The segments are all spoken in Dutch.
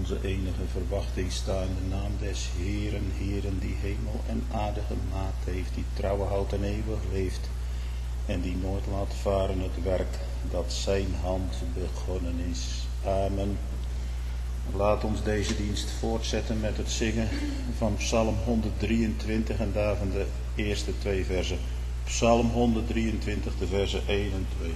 onze enige verwachting sta in de naam des Heeren, Heeren die hemel en aarde gemaakt heeft, die trouw houdt en eeuwig leeft en die nooit laat varen het werk dat zijn hand begonnen is. Amen. Laat ons deze dienst voortzetten met het zingen van Psalm 123 en daarvan de eerste 2 versen. Psalm 123, de versen 1 en 2.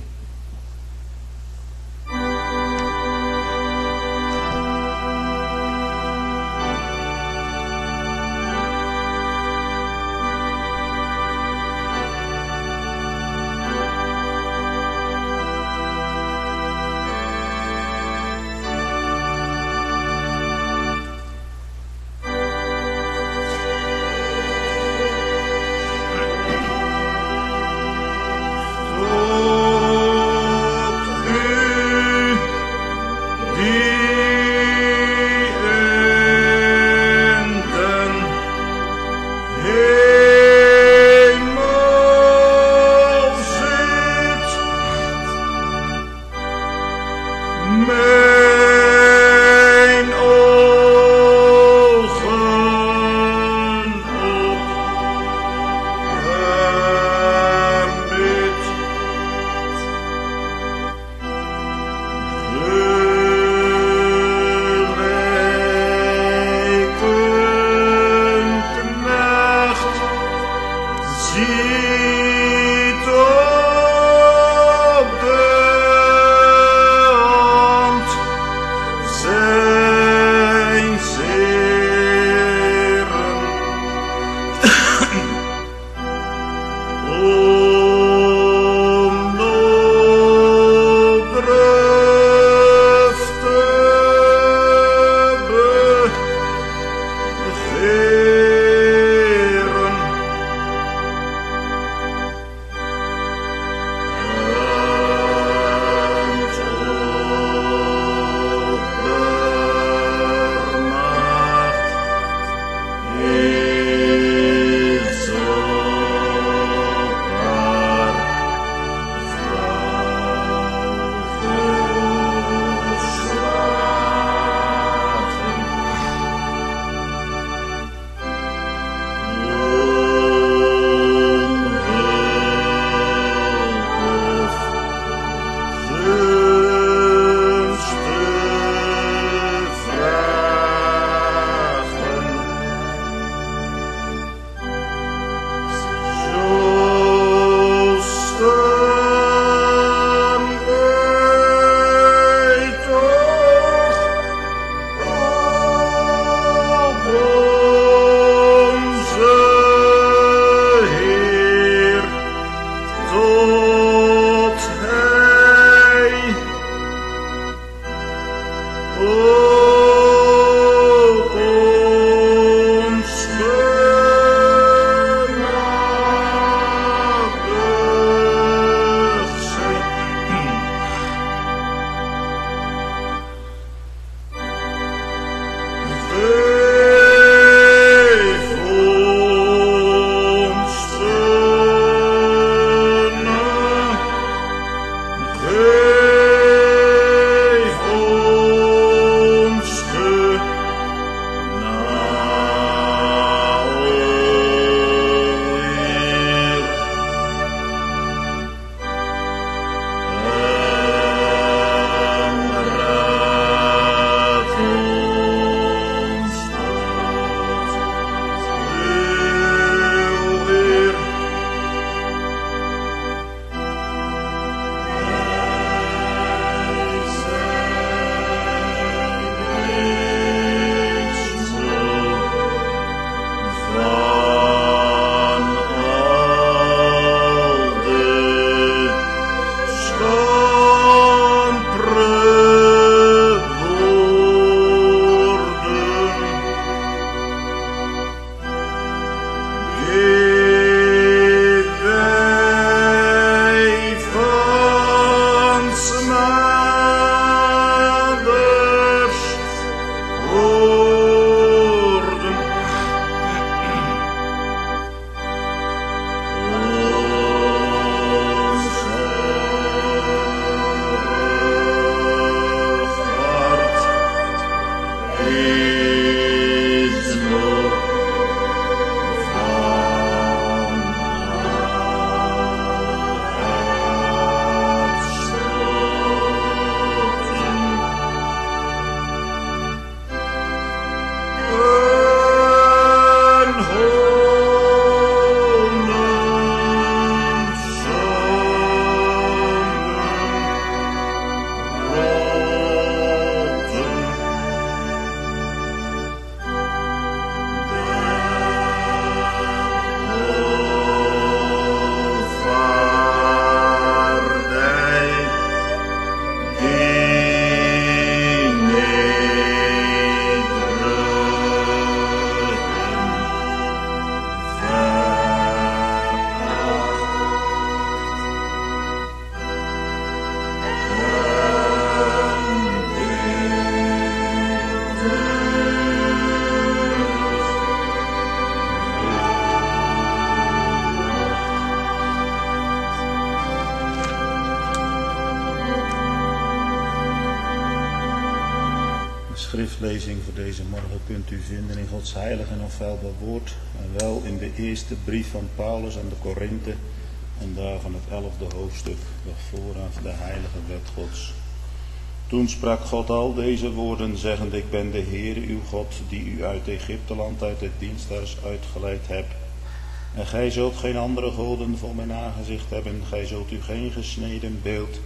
schriftlezing voor deze morgen kunt u vinden in Gods heilig en onfeilbaar woord. En wel in de eerste brief van Paulus aan de Korinthe. En daar van het 11e hoofdstuk, nog vooraf de heilige wet Gods. Toen sprak God al deze woorden, zeggende: Ik ben de Heere uw God, die u uit Egypteland, uit het diensthuis uitgeleid hebt. En gij zult geen andere goden voor mijn aangezicht hebben. Gij zult u geen gesneden beeld,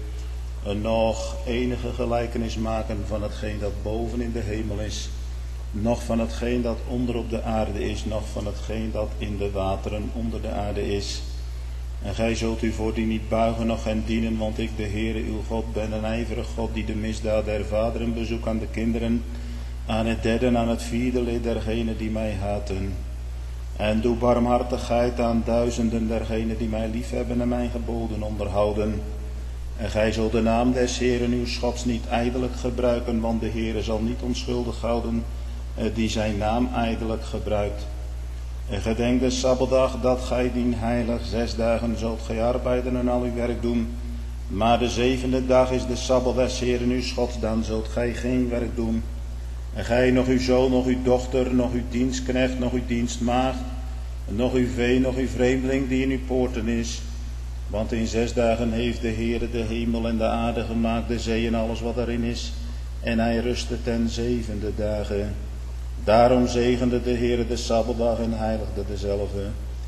nog enige gelijkenis maken van hetgeen dat boven in de hemel is, noch van hetgeen dat onder op de aarde is, noch van hetgeen dat in de wateren onder de aarde is. En gij zult u voor die niet buigen, noch hen dienen, want ik, de Heere uw God, ben een ijverig God, die de misdaad der vaderen bezoekt aan de kinderen, aan het derde en aan het vierde lid dergenen die mij haten. En doe barmhartigheid aan duizenden dergenen die mij liefhebben en mijn geboden onderhouden. En gij zult de naam des Heeren uw Gods niet ijdelijk gebruiken, want de Heere zal niet onschuldig houden die zijn naam ijdelijk gebruikt. En gedenk de Sabbatdag, dat gij dien heilig. 6 dagen zult gij arbeiden en al uw werk doen. Maar de 7e dag is de Sabbat des Heeren uw Gods, dan zult gij geen werk doen. En gij, nog uw zoon, nog uw dochter, nog uw dienstknecht, nog uw dienstmaagd, nog uw vee, nog uw vreemdeling die in uw poorten is. Want in 6 dagen heeft de Heere de hemel en de aarde gemaakt, de zee en alles wat erin is. En hij rustte ten 7e dagen. Daarom zegende de Heere de Sabbatdag en heiligde dezelfde.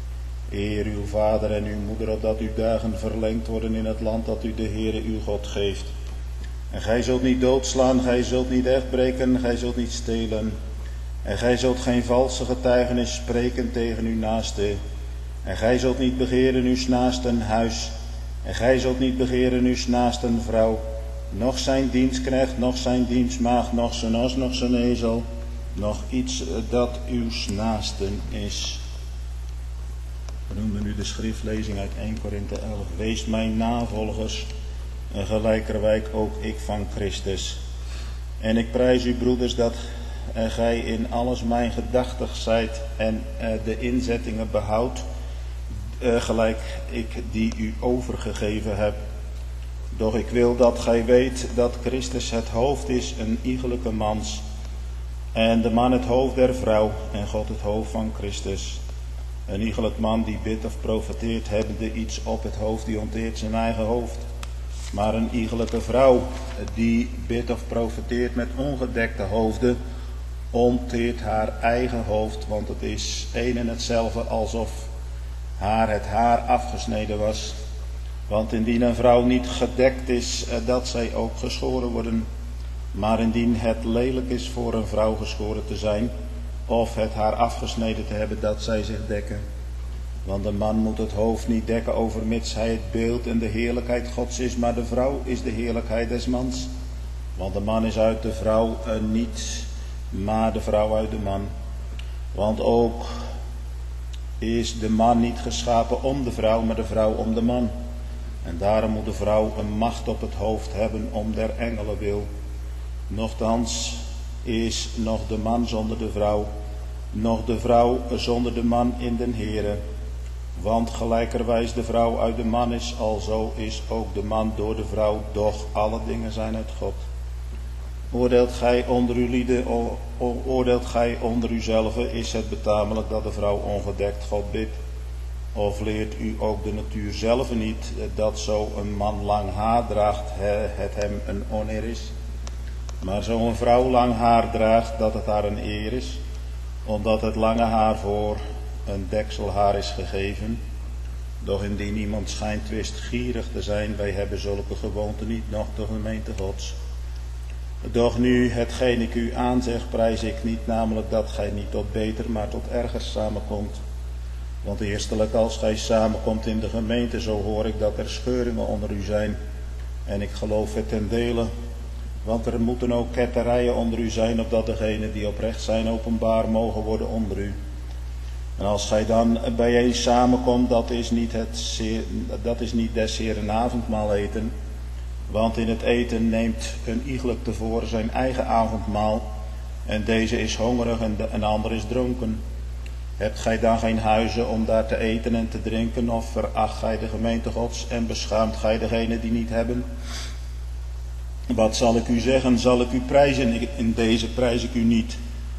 Eer uw vader en uw moeder, opdat uw dagen verlengd worden in het land dat u de Heere uw God geeft. En gij zult niet doodslaan, gij zult niet echtbreken, gij zult niet stelen. En gij zult geen valse getuigenis spreken tegen uw naaste. En gij zult niet begeren uw naasten huis. En gij zult niet begeren uw naasten vrouw. Noch zijn dienstknecht, noch zijn dienstmaagd, noch zijn os, noch zijn ezel. Nog iets dat uw naasten is. We noemen nu de schriftlezing uit 1 Korinthe 11. Wees mijn navolgers, en gelijkerwijk ook ik van Christus. En ik prijs u, broeders, dat gij in alles mijn gedachtig zijt en de inzettingen behoudt, gelijk ik die u overgegeven heb. Doch ik wil dat gij weet dat Christus het hoofd is, een iegelijke mans. En de man het hoofd der vrouw, en God het hoofd van Christus. Een iegelijk man die bidt of profeteert, hebbende iets op het hoofd, die onteert zijn eigen hoofd. Maar een iegelijke vrouw die bidt of profeteert met ongedekte hoofden, onteert haar eigen hoofd, want het is een en hetzelfde alsof het haar afgesneden was. Want indien een vrouw niet gedekt is, dat zij ook geschoren worden. Maar indien het lelijk is voor een vrouw geschoren te zijn, of het haar afgesneden te hebben, dat zij zich dekken. Want de man moet het hoofd niet dekken, overmits hij het beeld en de heerlijkheid Gods is, maar de vrouw is de heerlijkheid des mans. Want de man is uit de vrouw niet, maar de vrouw uit de man. Want ook is de man niet geschapen om de vrouw, maar de vrouw om de man. En daarom moet de vrouw een macht op het hoofd hebben om der engelen wil. Nochtans is nog de man zonder de vrouw, nog de vrouw zonder de man in den Heere. Want gelijkerwijs de vrouw uit de man is, alzo is ook de man door de vrouw, doch alle dingen zijn uit God. Oordeelt gij onder uw lieden, oordeelt gij onder uzelven, is het betamelijk dat de vrouw ongedekt God bidt? Of leert u ook de natuur zelf niet, dat zo een man lang haar draagt, het hem een oneer is? Maar zo een vrouw lang haar draagt, dat het haar een eer is, omdat het lange haar voor een dekselhaar is gegeven. Doch indien iemand schijnt twistgierig te zijn, wij hebben zulke gewoonten niet, noch de gemeente Gods. Doch nu hetgeen ik u aanzeg, prijs ik niet, namelijk dat gij niet tot beter, maar tot erger samenkomt. Want eerstelijk als gij samenkomt in de gemeente, zo hoor ik dat er scheuringen onder u zijn. En ik geloof het ten dele. Want er moeten ook ketterijen onder u zijn, opdat degenen die oprecht zijn openbaar mogen worden onder u. En als gij dan bijeen samenkomt, dat is niet des Heeren avondmaal eten. Want in het eten neemt een iegelijk tevoren zijn eigen avondmaal. En deze is hongerig en een ander is dronken. Hebt gij dan geen huizen om daar te eten en te drinken, of veracht gij de gemeente Gods en beschaamt gij degenen die niet hebben? Wat zal ik u zeggen? Zal ik u prijzen? In deze prijs ik u niet.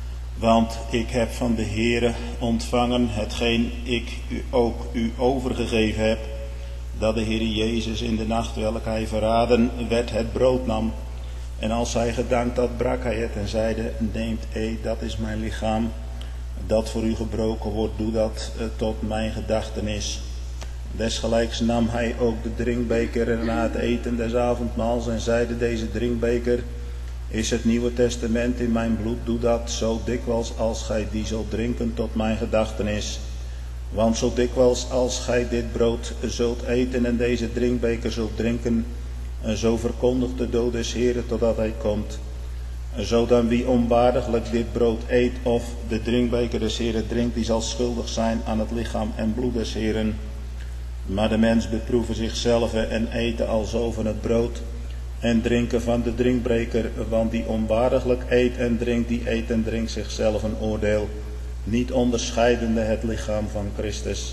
Want ik heb van de Heere ontvangen hetgeen ik u overgegeven heb. Dat de Heer Jezus in de nacht welke hij verraden werd het brood nam. En als hij gedankt had, brak hij het en zeide: neemt, eet, dat is mijn lichaam, dat voor u gebroken wordt, doe dat tot mijn gedachtenis. Desgelijks nam hij ook de drinkbeker na het eten des avondmaals en zeide: deze drinkbeker is het Nieuwe Testament in mijn bloed, doe dat zo dikwijls als gij die zult drinken tot mijn gedachtenis. Want zo dikwijls als gij dit brood zult eten en deze drinkbeker zult drinken, zo verkondigt de dood des Heeren totdat hij komt. Zo dan wie onwaardiglijk dit brood eet of de drinkbeker des Heeren drinkt, die zal schuldig zijn aan het lichaam en bloed des Heeren. Maar de mens beproeven zichzelf en eten alzo van het brood en drinken van de drinkbeker, want die onwaardiglijk eet en drinkt, die eet en drinkt zichzelf een oordeel, niet onderscheidende het lichaam van Christus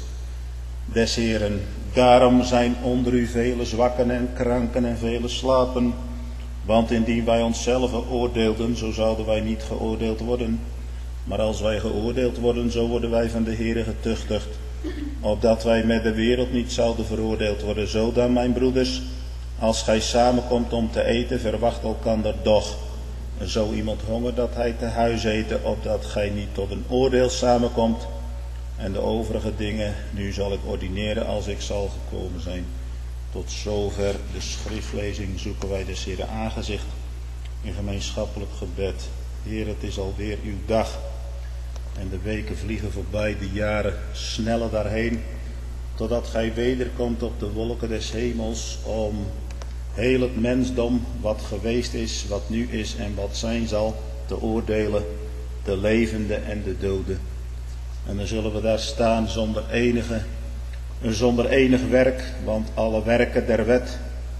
des Heeren. Daarom zijn onder u vele zwakken en kranken en vele slapen, want indien wij onszelf oordeelden, zo zouden wij niet geoordeeld worden. Maar als wij geoordeeld worden, zo worden wij van de Heere getuchtigd, opdat wij met de wereld niet zouden veroordeeld worden. Zo dan, mijn broeders, als gij samenkomt om te eten, verwacht elkander doch. Zo iemand honger, dat hij te huis eten, opdat gij niet tot een oordeel samenkomt. En de overige dingen, nu zal ik ordineren als ik zal gekomen zijn. Tot zover de schriftlezing. Zoeken wij des Heeren aangezicht in gemeenschappelijk gebed. Heer, het is alweer uw dag. En de weken vliegen voorbij, de jaren snellen daarheen. Totdat gij wederkomt op de wolken des hemels om heel het mensdom, wat geweest is, wat nu is en wat zijn zal, te oordelen, de levenden en de doden. En dan zullen we daar staan zonder enig werk, want alle werken der wet,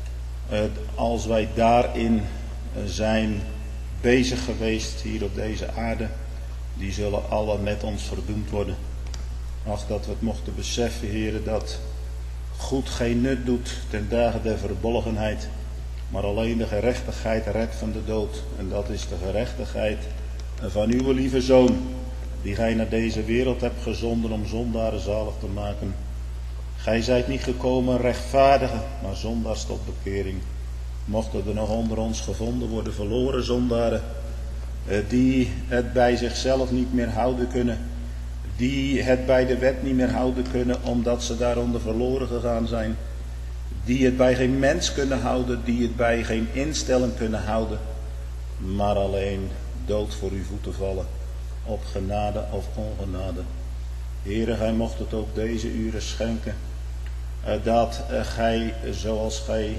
als wij daarin zijn bezig geweest hier op deze aarde, die zullen alle met ons verdoemd worden. Ach, dat we het mochten beseffen, heren, dat goed geen nut doet ten dagen der verbolgenheid, maar alleen de gerechtigheid redt van de dood. En dat is de gerechtigheid van uw lieve Zoon, die gij naar deze wereld hebt gezonden om zondaren zalig te maken. Gij zijt niet gekomen rechtvaardigen, maar zondaars tot bekering. Mochten er nog onder ons gevonden worden verloren zondaren, die het bij zichzelf niet meer houden kunnen, die het bij de wet niet meer houden kunnen omdat ze daaronder verloren gegaan zijn, die het bij geen mens kunnen houden, die het bij geen instelling kunnen houden, maar alleen dood voor uw voeten vallen, op genade of ongenade. Heere, gij mocht het ook deze uren schenken, dat gij, zoals gij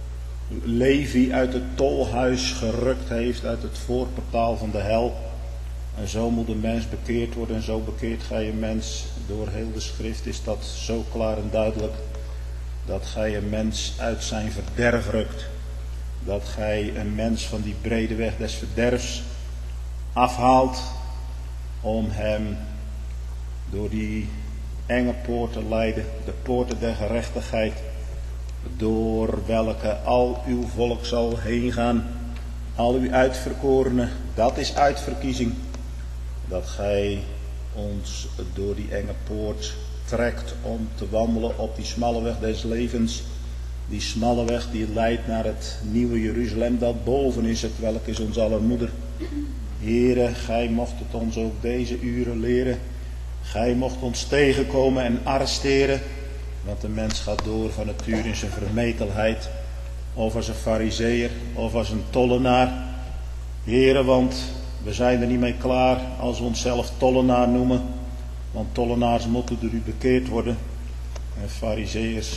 Levi uit het tolhuis gerukt heeft, uit het voorportaal van de hel, en zo moet een mens bekeerd worden, en zo bekeert gij een mens. Door heel de schrift is dat zo klaar en duidelijk, dat gij een mens uit zijn verderf rukt, dat gij een mens van die brede weg des verderfs afhaalt, om hem door die enge poort te leiden, de poorten der gerechtigheid, door welke al uw volk zal heen gaan, al uw uitverkorenen. Dat is uitverkiezing, dat gij ons door die enge poort trekt om te wandelen op die smalle weg des levens, die smalle weg die leidt naar het nieuwe Jeruzalem dat boven is, het welk is ons aller moeder. Heere, gij mocht het ons ook deze uren leren. Gij mocht ons tegenkomen en arresteren, want de mens gaat door van nature in zijn vermetelheid, of als een farizeeër, of als een tollenaar. Heere, want we zijn er niet mee klaar als we onszelf tollenaar noemen, want tollenaars moeten door u bekeerd worden, en farizeeërs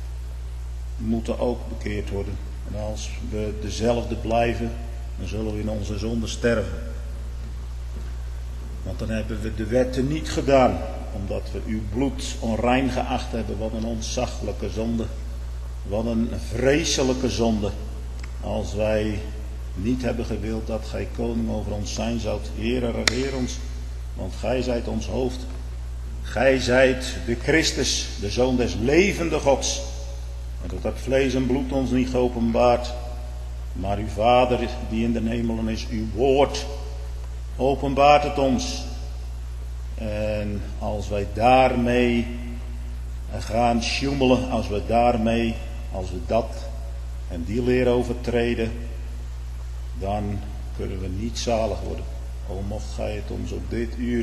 moeten ook bekeerd worden. En als we dezelfde blijven, dan zullen we in onze zonde sterven. Want dan hebben we de wetten niet gedaan, omdat we uw bloed onrein geacht hebben. Wat een ontzaglijke zonde. Wat een vreselijke zonde. Als wij niet hebben gewild dat gij koning over ons zijn zoudt. Heere, regeer ons, want gij zijt ons hoofd. Gij zijt de Christus, de Zoon des levende Gods. En dat het vlees en bloed ons niet geopenbaard, Maar uw Vader die in de hemelen is, uw woord openbaart het ons. En als wij daarmee gaan sjoemelen, als we dat en die leer overtreden, dan kunnen we niet zalig worden. O, mocht gij het ons op dit uur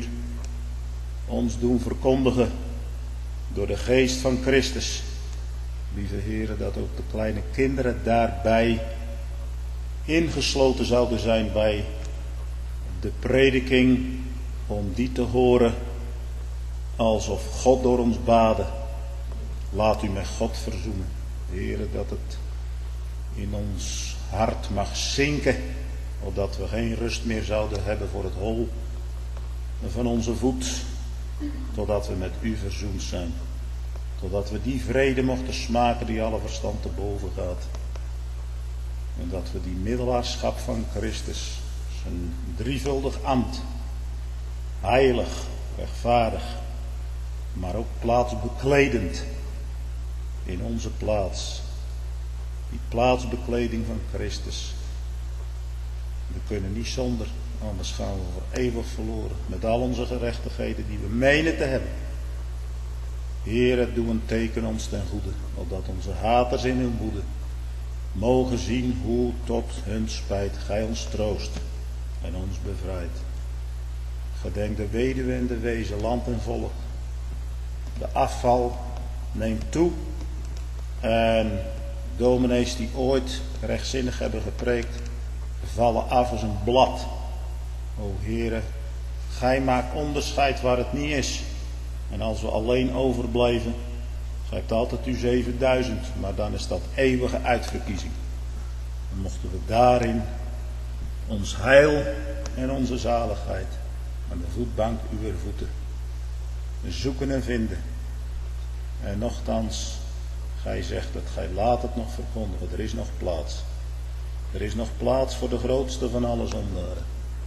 ons doen verkondigen door de geest van Christus. Lieve heren, dat ook de kleine kinderen daarbij ingesloten zouden zijn bij de prediking, om die te horen alsof God door ons baadde. Laat u met God verzoenen. Heren, dat het in ons hart mag zinken, opdat we geen rust meer zouden hebben voor het hol van onze voet, totdat we met u verzoend zijn. Totdat we die vrede mochten smaken die alle verstand te boven gaat. En dat we die middelaarschap van Christus, zijn drievuldig ambt, heilig, rechtvaardig, maar ook plaatsbekledend in onze plaats. Die plaatsbekleding van Christus. We kunnen niet zonder, anders gaan we voor eeuwig verloren. Met al onze gerechtigheden die we menen te hebben. Heere, doe een teken ons ten goede, opdat onze haters in hun woede mogen zien hoe tot hun spijt gij ons troost en ons bevrijdt. Gedenk de weduwe en de wezen, land en volk. De afval neemt toe. En dominees die ooit rechtzinnig hebben gepreekt, vallen af als een blad. O Heere, gij maakt onderscheid waar het niet is. En als we alleen overblijven, gij hebt altijd uw 7000, maar dan is dat eeuwige uitverkiezing. Dan mochten we daarin ons heil en onze zaligheid aan de voetbank uw voeten zoeken en vinden. En nochtans, gij zegt dat gij laat het nog verkondigen. Er is nog plaats. Er is nog plaats voor de grootste van alle zondaren.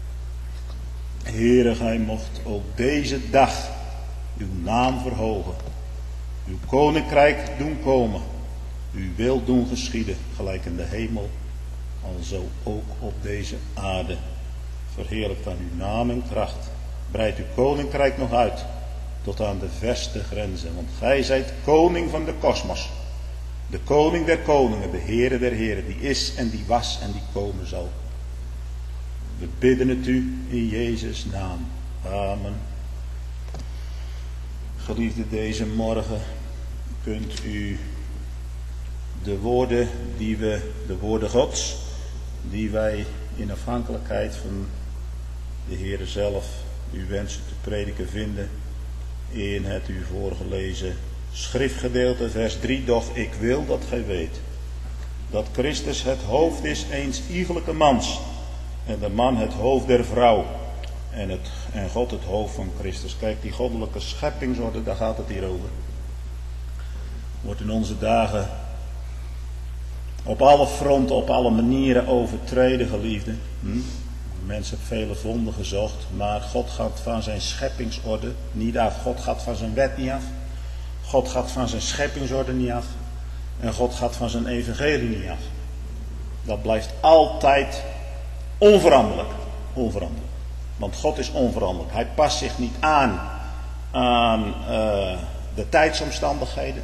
Heere, gij mocht ook deze dag uw naam verhogen. Uw koninkrijk doen komen. Uw wil doen geschieden, gelijk in de hemel, alzo ook op deze aarde. Verheerlijk dan uw naam en kracht. Breid uw koninkrijk nog uit tot aan de verste grenzen. Want gij zijt koning van de kosmos. De koning der koningen, de Heere der heren, die is en die was en die komen zal. We bidden het u in Jezus' naam. Amen. Geliefde, deze morgen kunt u de woorden Gods, die wij in afhankelijkheid van de Heere zelf u wensen te prediken vinden, in het u voorgelezen schriftgedeelte, vers 3. Doch ik wil dat gij weet, dat Christus het hoofd is eens iegelijke mans, en de man het hoofd der vrouw, en God het hoofd van Christus. Kijk, die goddelijke scheppingsorde, daar gaat het hier over. Wordt in onze dagen op alle fronten, op alle manieren overtreden, geliefde. Mensen hebben vele vonden gezocht, maar God gaat van zijn scheppingsorde niet af. God gaat van zijn wet niet af. God gaat van zijn scheppingsorde niet af. En God gaat van zijn evangelie niet af. Dat blijft altijd onveranderlijk. Onveranderlijk. Want God is onveranderlijk. Hij past zich niet aan de tijdsomstandigheden.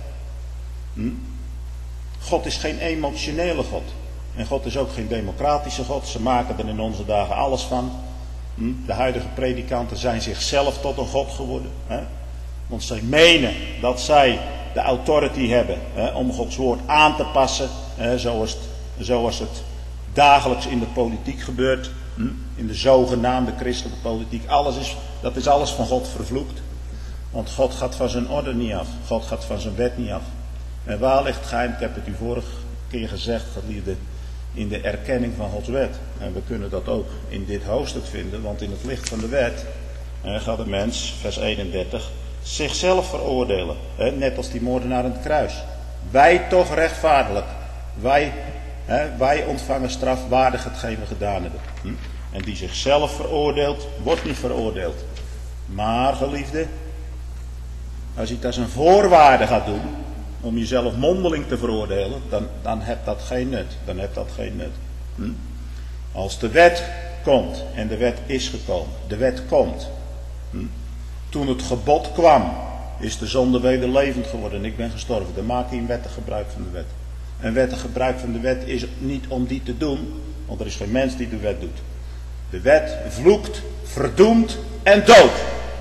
God is geen emotionele God. En God is ook geen democratische God. Ze maken er in onze dagen alles van. De huidige predikanten zijn zichzelf tot een God geworden. Want zij menen dat zij de authority hebben om Gods woord aan te passen. Zoals het dagelijks in de politiek gebeurt. In de zogenaamde christelijke politiek. Dat is alles van God vervloekt. Want God gaat van zijn orde niet af. God gaat van zijn wet niet af. En waar ligt geheim? Ik heb het u vorige keer gezegd, geliefde, in de erkenning van Gods wet. En we kunnen dat ook in dit hoofdstuk vinden, want in het licht van de wet gaat de mens, vers 31, zichzelf veroordelen. Net als die moordenaar aan het kruis. Wij toch rechtvaardig. Wij ontvangen straf waardig hetgeen we gedaan hebben. En die zichzelf veroordeelt, wordt niet veroordeeld. Maar, geliefde, als je het als een voorwaarde gaat doen om jezelf mondeling te veroordelen, dan hebt dat geen nut. Als de wet komt, en de wet is gekomen, de wet komt. Toen het gebod kwam, is de zonde wederlevend geworden en ik ben gestorven. Dan maak je een wettig gebruik van de wet. Een wettig gebruik van de wet is niet om die te doen, want er is geen mens die de wet doet. De wet vloekt, verdoemt en doodt.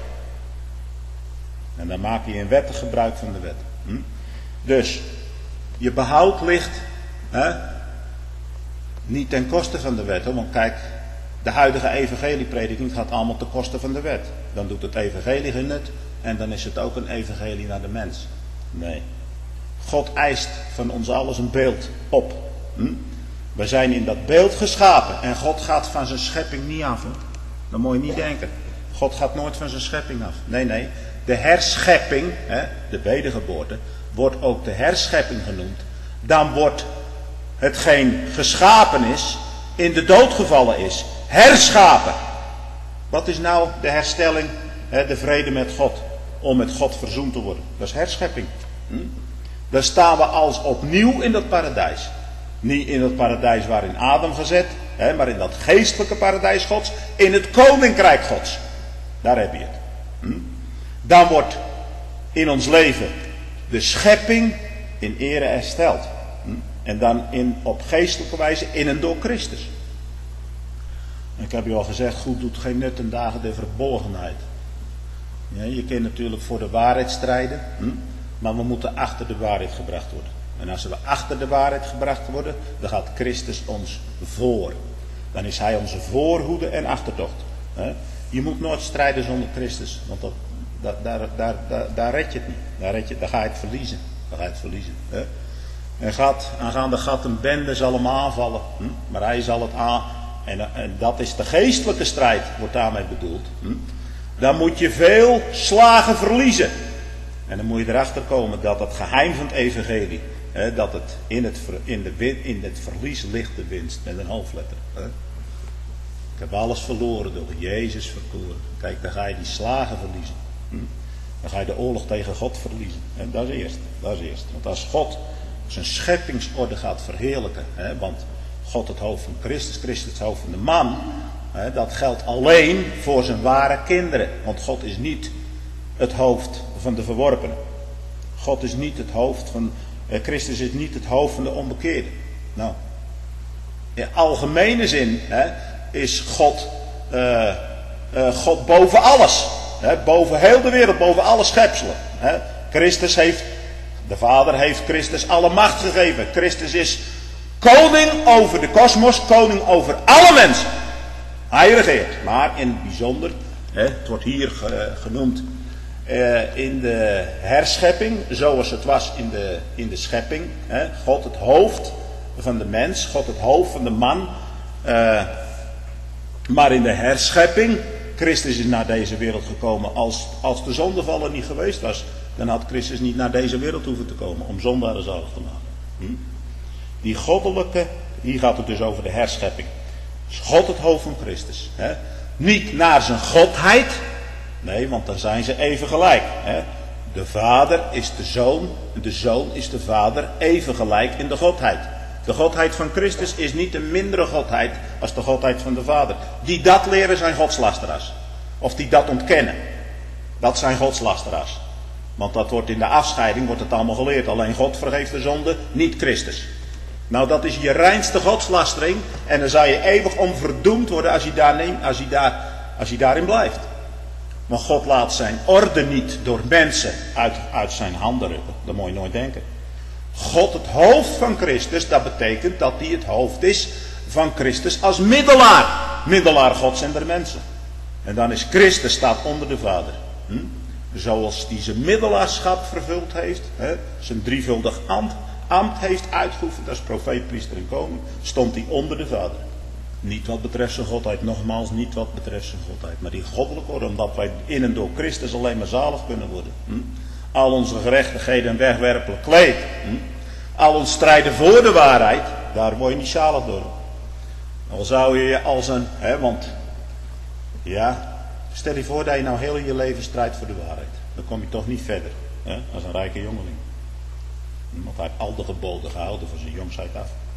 En dan maak je een wettig gebruik van de wet. Dus, je behoud ligt niet ten koste van de wet. Want kijk, de huidige evangelieprediking gaat allemaal ten koste van de wet. Dan doet het evangelie geen nut en dan is het ook een evangelie naar de mens. Nee. God eist van ons alles een beeld op. We zijn in dat beeld geschapen en God gaat van zijn schepping niet af. Dat moet je niet denken. God gaat nooit van zijn schepping af. Nee. De herschepping, de wedergeboorte, wordt ook de herschepping genoemd. Dan wordt hetgeen geschapen is, in de dood gevallen is, herschapen. Wat is nou de herstelling, de vrede met God, om met God verzoend te worden? Dat is herschepping. Dan staan we als opnieuw in dat paradijs. Niet in het paradijs waarin Adam gezet, maar in dat geestelijke paradijs Gods, in het koninkrijk Gods. Daar heb je het. Dan wordt in ons leven de schepping in ere hersteld. En dan op geestelijke wijze in en door Christus. Ik heb je al gezegd, goed doet geen nut ten dagen der verborgenheid. Ja, je kunt natuurlijk voor de waarheid strijden, maar we moeten achter de waarheid gebracht worden. En als we achter de waarheid gebracht worden, dan gaat Christus ons voor. Dan is hij onze voorhoede en achterdocht. Je moet nooit strijden zonder Christus, want daar red je het niet. Daar ga je het verliezen. En aangaande gat een bende zal hem aanvallen. Maar hij zal het aan. En dat is de geestelijke strijd, wordt daarmee bedoeld. Dan moet je veel slagen verliezen. En dan moet je erachter komen dat het geheim van het evangelie, dat het in het verlies ligt de winst, met een hoofdletter. Ik heb alles verloren door Jezus verkoren. Kijk, dan ga je die slagen verliezen. Dan ga je de oorlog tegen God verliezen. En dat is eerst. Want als God zijn scheppingsorde gaat verheerlijken, want God het hoofd van Christus, Christus het hoofd van de man, dat geldt alleen voor zijn ware kinderen. Want God is niet het hoofd van de verworpenen. God is niet het hoofd van, Christus is niet het hoofd van de onbekeerden. Nou, in algemene zin is God boven alles. Boven heel de wereld, boven alle schepselen. De Vader heeft Christus alle macht gegeven. Christus is koning over de kosmos, koning over alle mensen. Hij regeert. Maar in het bijzonder, het wordt hier genoemd in de herschepping, zoals het was in de schepping. God het hoofd van de mens, God het hoofd van de man. Maar in de herschepping, Christus is naar deze wereld gekomen. Als de zondeval er niet geweest was, dan had Christus niet naar deze wereld hoeven te komen om zondaren zalig te maken. Die goddelijke, hier gaat het dus over de herschepping. Is God het hoofd van Christus. Niet naar zijn godheid. Nee, want dan zijn ze even gelijk. De Vader is de Zoon. De Zoon is de Vader even gelijk in de godheid. De godheid van Christus is niet een mindere godheid als de godheid van de Vader. Die dat leren zijn godslasteraars. Of die dat ontkennen. Dat zijn godslasteraars. Want dat wordt in de afscheiding wordt het allemaal geleerd. Alleen God vergeeft de zonde, niet Christus. Nou, dat is je reinste godslastering. En dan zal je eeuwig om verdoemd worden als je daarin blijft. Maar God laat zijn orde niet door mensen uit zijn handen rukken. Dat moet je nooit denken. God het hoofd van Christus, dat betekent dat hij het hoofd is van Christus als middelaar. Middelaar Gods en der mensen. En dan is Christus staat onder de Vader. Zoals hij zijn middelaarschap vervuld heeft. Zijn drievuldig ambt heeft uitgeoefend als profeet, priester en koning. Stond hij onder de Vader. Niet wat betreft zijn godheid. Nogmaals, niet wat betreft zijn godheid. Maar die goddelijke orde, omdat wij in en door Christus alleen maar zalig kunnen worden. Al onze gerechtigheden wegwerpelijk kleed. Al ons strijden voor de waarheid. Daar word je niet zalig door. Al zou je als een... want... Ja... Stel je voor dat je nou heel in je leven strijdt voor de waarheid. Dan kom je toch niet verder. Als een rijke jongeling. Want hij heeft al de geboden gehouden van zijn jongsheid af.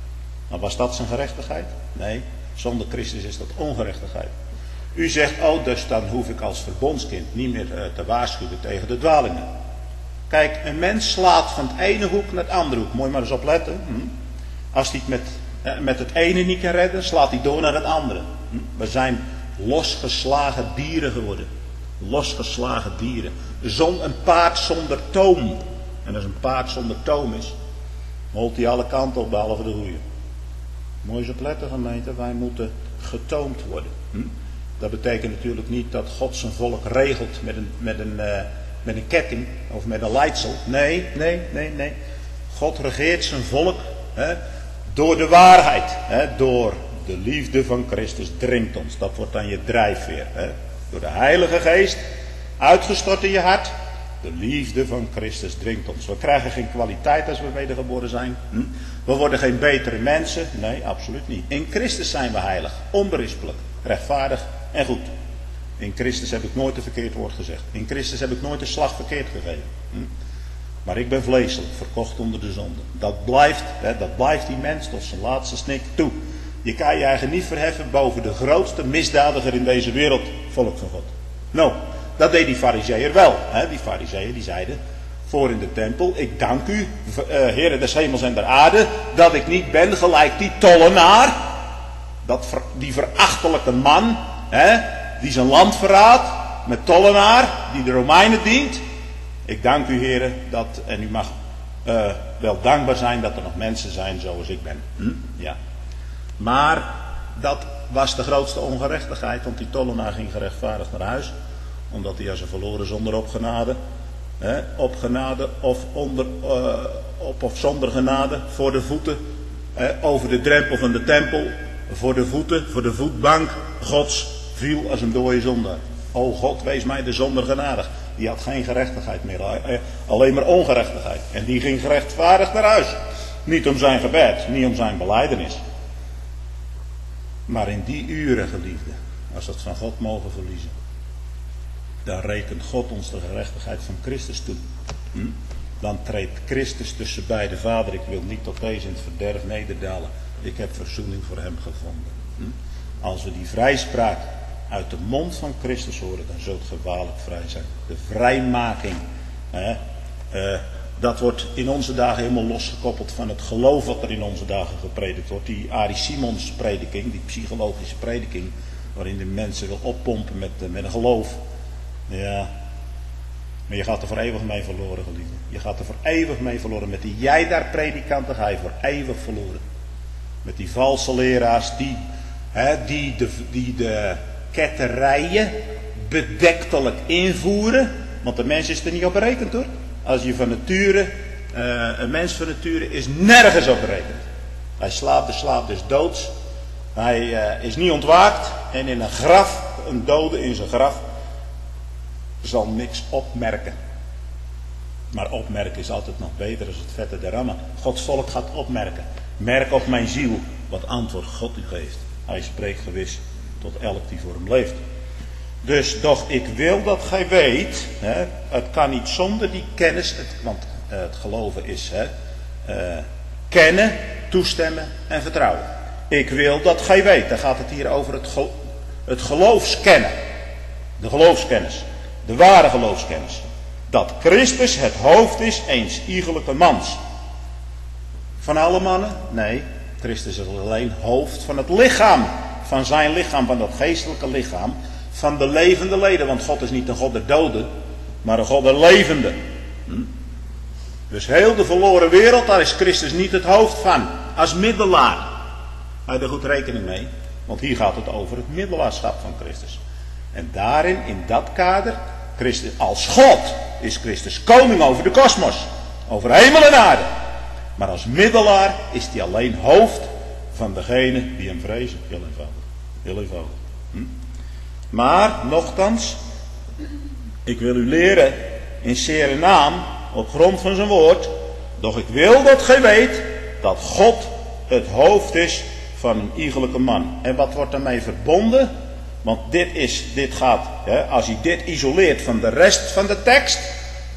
Maar was dat zijn gerechtigheid? Nee, zonder Christus is dat ongerechtigheid. U zegt, oh, dus dan hoef ik als verbondskind niet meer te waarschuwen tegen de dwalingen. Kijk, een mens slaat van het ene hoek naar het andere hoek. Moet je maar eens opletten. Als hij het met het ene niet kan redden, slaat hij door naar het andere. We zijn losgeslagen dieren geworden. Losgeslagen dieren. Een paard zonder toom. En als een paard zonder toom is, holt hij alle kanten op, behalve de goeie. Moet je eens opletten, gemeente. Wij moeten getoomd worden. Dat betekent natuurlijk niet dat God zijn volk regelt met een ketting of met een leidsel. Nee. God regeert zijn volk door de waarheid. Door de liefde van Christus dringt ons. Dat wordt dan je drijfveer. Door de Heilige Geest, uitgestort in je hart. De liefde van Christus dringt ons. We krijgen geen kwaliteit als we wedergeboren zijn. We worden geen betere mensen. Nee, absoluut niet. In Christus zijn we heilig, onberispelijk, rechtvaardig en goed. In Christus heb ik nooit een verkeerd woord gezegd. In Christus heb ik nooit een slag verkeerd gegeven. Maar ik ben vleeselijk, verkocht onder de zonde. Dat blijft die mens tot zijn laatste snik toe. Je kan je eigen niet verheffen boven de grootste misdadiger in deze wereld, volk van God. Nou, dat deed die farizeeër wel. Die farizeeër die zeiden voor in de tempel, ik dank u, Heere des hemels en der aarde, dat ik niet ben gelijk die tollenaar. Die verachtelijke man, die zijn land verraadt, met tollenaar, die de Romeinen dient. Ik dank u, Heere, en u mag wel dankbaar zijn dat er nog mensen zijn zoals ik ben. Ja. Maar dat was de grootste ongerechtigheid, want die tollenaar ging gerechtvaardigd naar huis, omdat hij als een verloren zonder op genade of zonder genade, voor de voeten, over de drempel van de tempel, voor de voetbank Gods viel als een dode zondaar. O God, wees mij de zonder genadig. Die had geen gerechtigheid meer, alleen maar ongerechtigheid. En die ging gerechtvaardigd naar huis. Niet om zijn gebed, niet om zijn belijdenis. Maar in die uren, geliefde, als we het van God mogen verliezen, dan rekent God ons de gerechtigheid van Christus toe. Dan treedt Christus tussen beide. Vader, ik wil niet tot deze in het verderf nederdalen. Ik heb verzoening voor hem gevonden. Als we die vrijspraak uit de mond van Christus horen, dan zult het gevaarlijk vrij zijn. De vrijmaking. Dat wordt in onze dagen helemaal losgekoppeld van het geloof wat er in onze dagen gepredikt wordt. Die Arie Simons prediking, die psychologische prediking, waarin de mensen wil oppompen met een geloof. Ja, maar je gaat er voor eeuwig mee verloren, geliefde. Je gaat er voor eeuwig mee verloren. Met die jij daar predikanten ga je voor eeuwig verloren. Met die valse leraars die de ketterijen bedektelijk invoeren. Want de mens is er niet op berekend, hoor. Als je van nature, een mens van nature is nergens op berekend. Hij slaapt, de slaap des doods. Hij is niet ontwaakt. En in een dode in zijn graf zal niks opmerken. Maar opmerken is altijd nog beter dan het vette der rammen. Gods volk gaat opmerken. Merk op mijn ziel wat antwoord God u geeft. Hij spreekt gewis tot elk die voor hem leeft. Dus doch ik wil dat gij weet, het kan niet zonder die kennis, want het geloven is kennen, toestemmen en vertrouwen. Ik wil dat gij weet, dan gaat het hier over het geloofskennen. De geloofskennis, de ware geloofskennis. Dat Christus het hoofd is eens iegelijke mans. Van alle mannen? Nee, Christus is alleen hoofd van het lichaam. Van zijn lichaam, van dat geestelijke lichaam. Van de levende leden. Want God is niet een God der doden, maar een God der levenden. Dus heel de verloren wereld, daar is Christus niet het hoofd van. Als middelaar. Houd er goed rekening mee. Want hier gaat het over het middelaarschap van Christus. En daarin, in dat kader, Christus als God is Christus koning over de kosmos. Over hemel en aarde. Maar als middelaar is hij alleen hoofd van degene die hem vrezen. Heel eenvoudig. Heel eenvoudig. Maar, nochtans, ik wil u leren in zere naam, op grond van zijn woord, doch ik wil dat gij weet dat God het hoofd is van een iegelijke man. En wat wordt daarmee verbonden? Want dit gaat, als je dit isoleert van de rest van de tekst,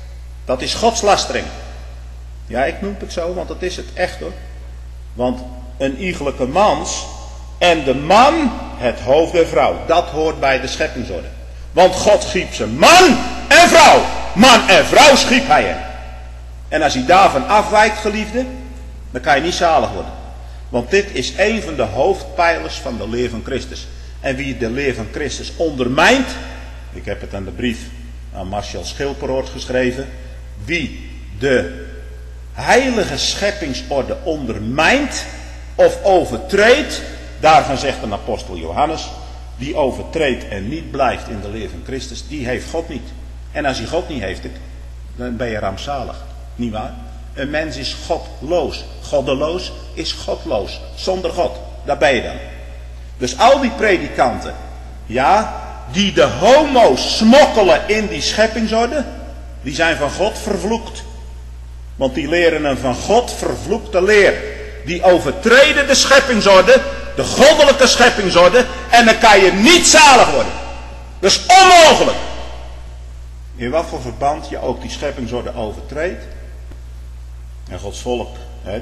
dat is godslastering. Ja, ik noem het zo, want dat is het echt, hoor. Want een iegelijke mans en de man het hoofd der vrouw. Dat hoort bij de scheppingsorde. Want God schiep ze man en vrouw. Man en vrouw schiep hij hen. En als hij daarvan afwijkt, geliefde, dan kan je niet zalig worden. Want dit is een van de hoofdpijlers van de leer van Christus. En wie de leer van Christus ondermijnt, ik heb het aan de brief aan Marcel Schilperoort geschreven, wie de heilige scheppingsorde ondermijnt of overtreedt, daarvan zegt een apostel Johannes, die overtreedt en niet blijft in de leer van Christus, die heeft God niet. En als hij God niet heeft, dan ben je rampzalig. Niet waar? Een mens is godloos. Goddeloos is godloos. Zonder God. Daar ben je dan. Dus al die predikanten, ja, die de homo's smokkelen in die scheppingsorde, die zijn van God vervloekt. Want die leren een van God vervloekte leer. Die overtreden de scheppingsorde, de goddelijke scheppingsorde, en dan kan je niet zalig worden. Dat is onmogelijk. In wat voor verband je ook die scheppingsorde overtreedt. En Gods volk,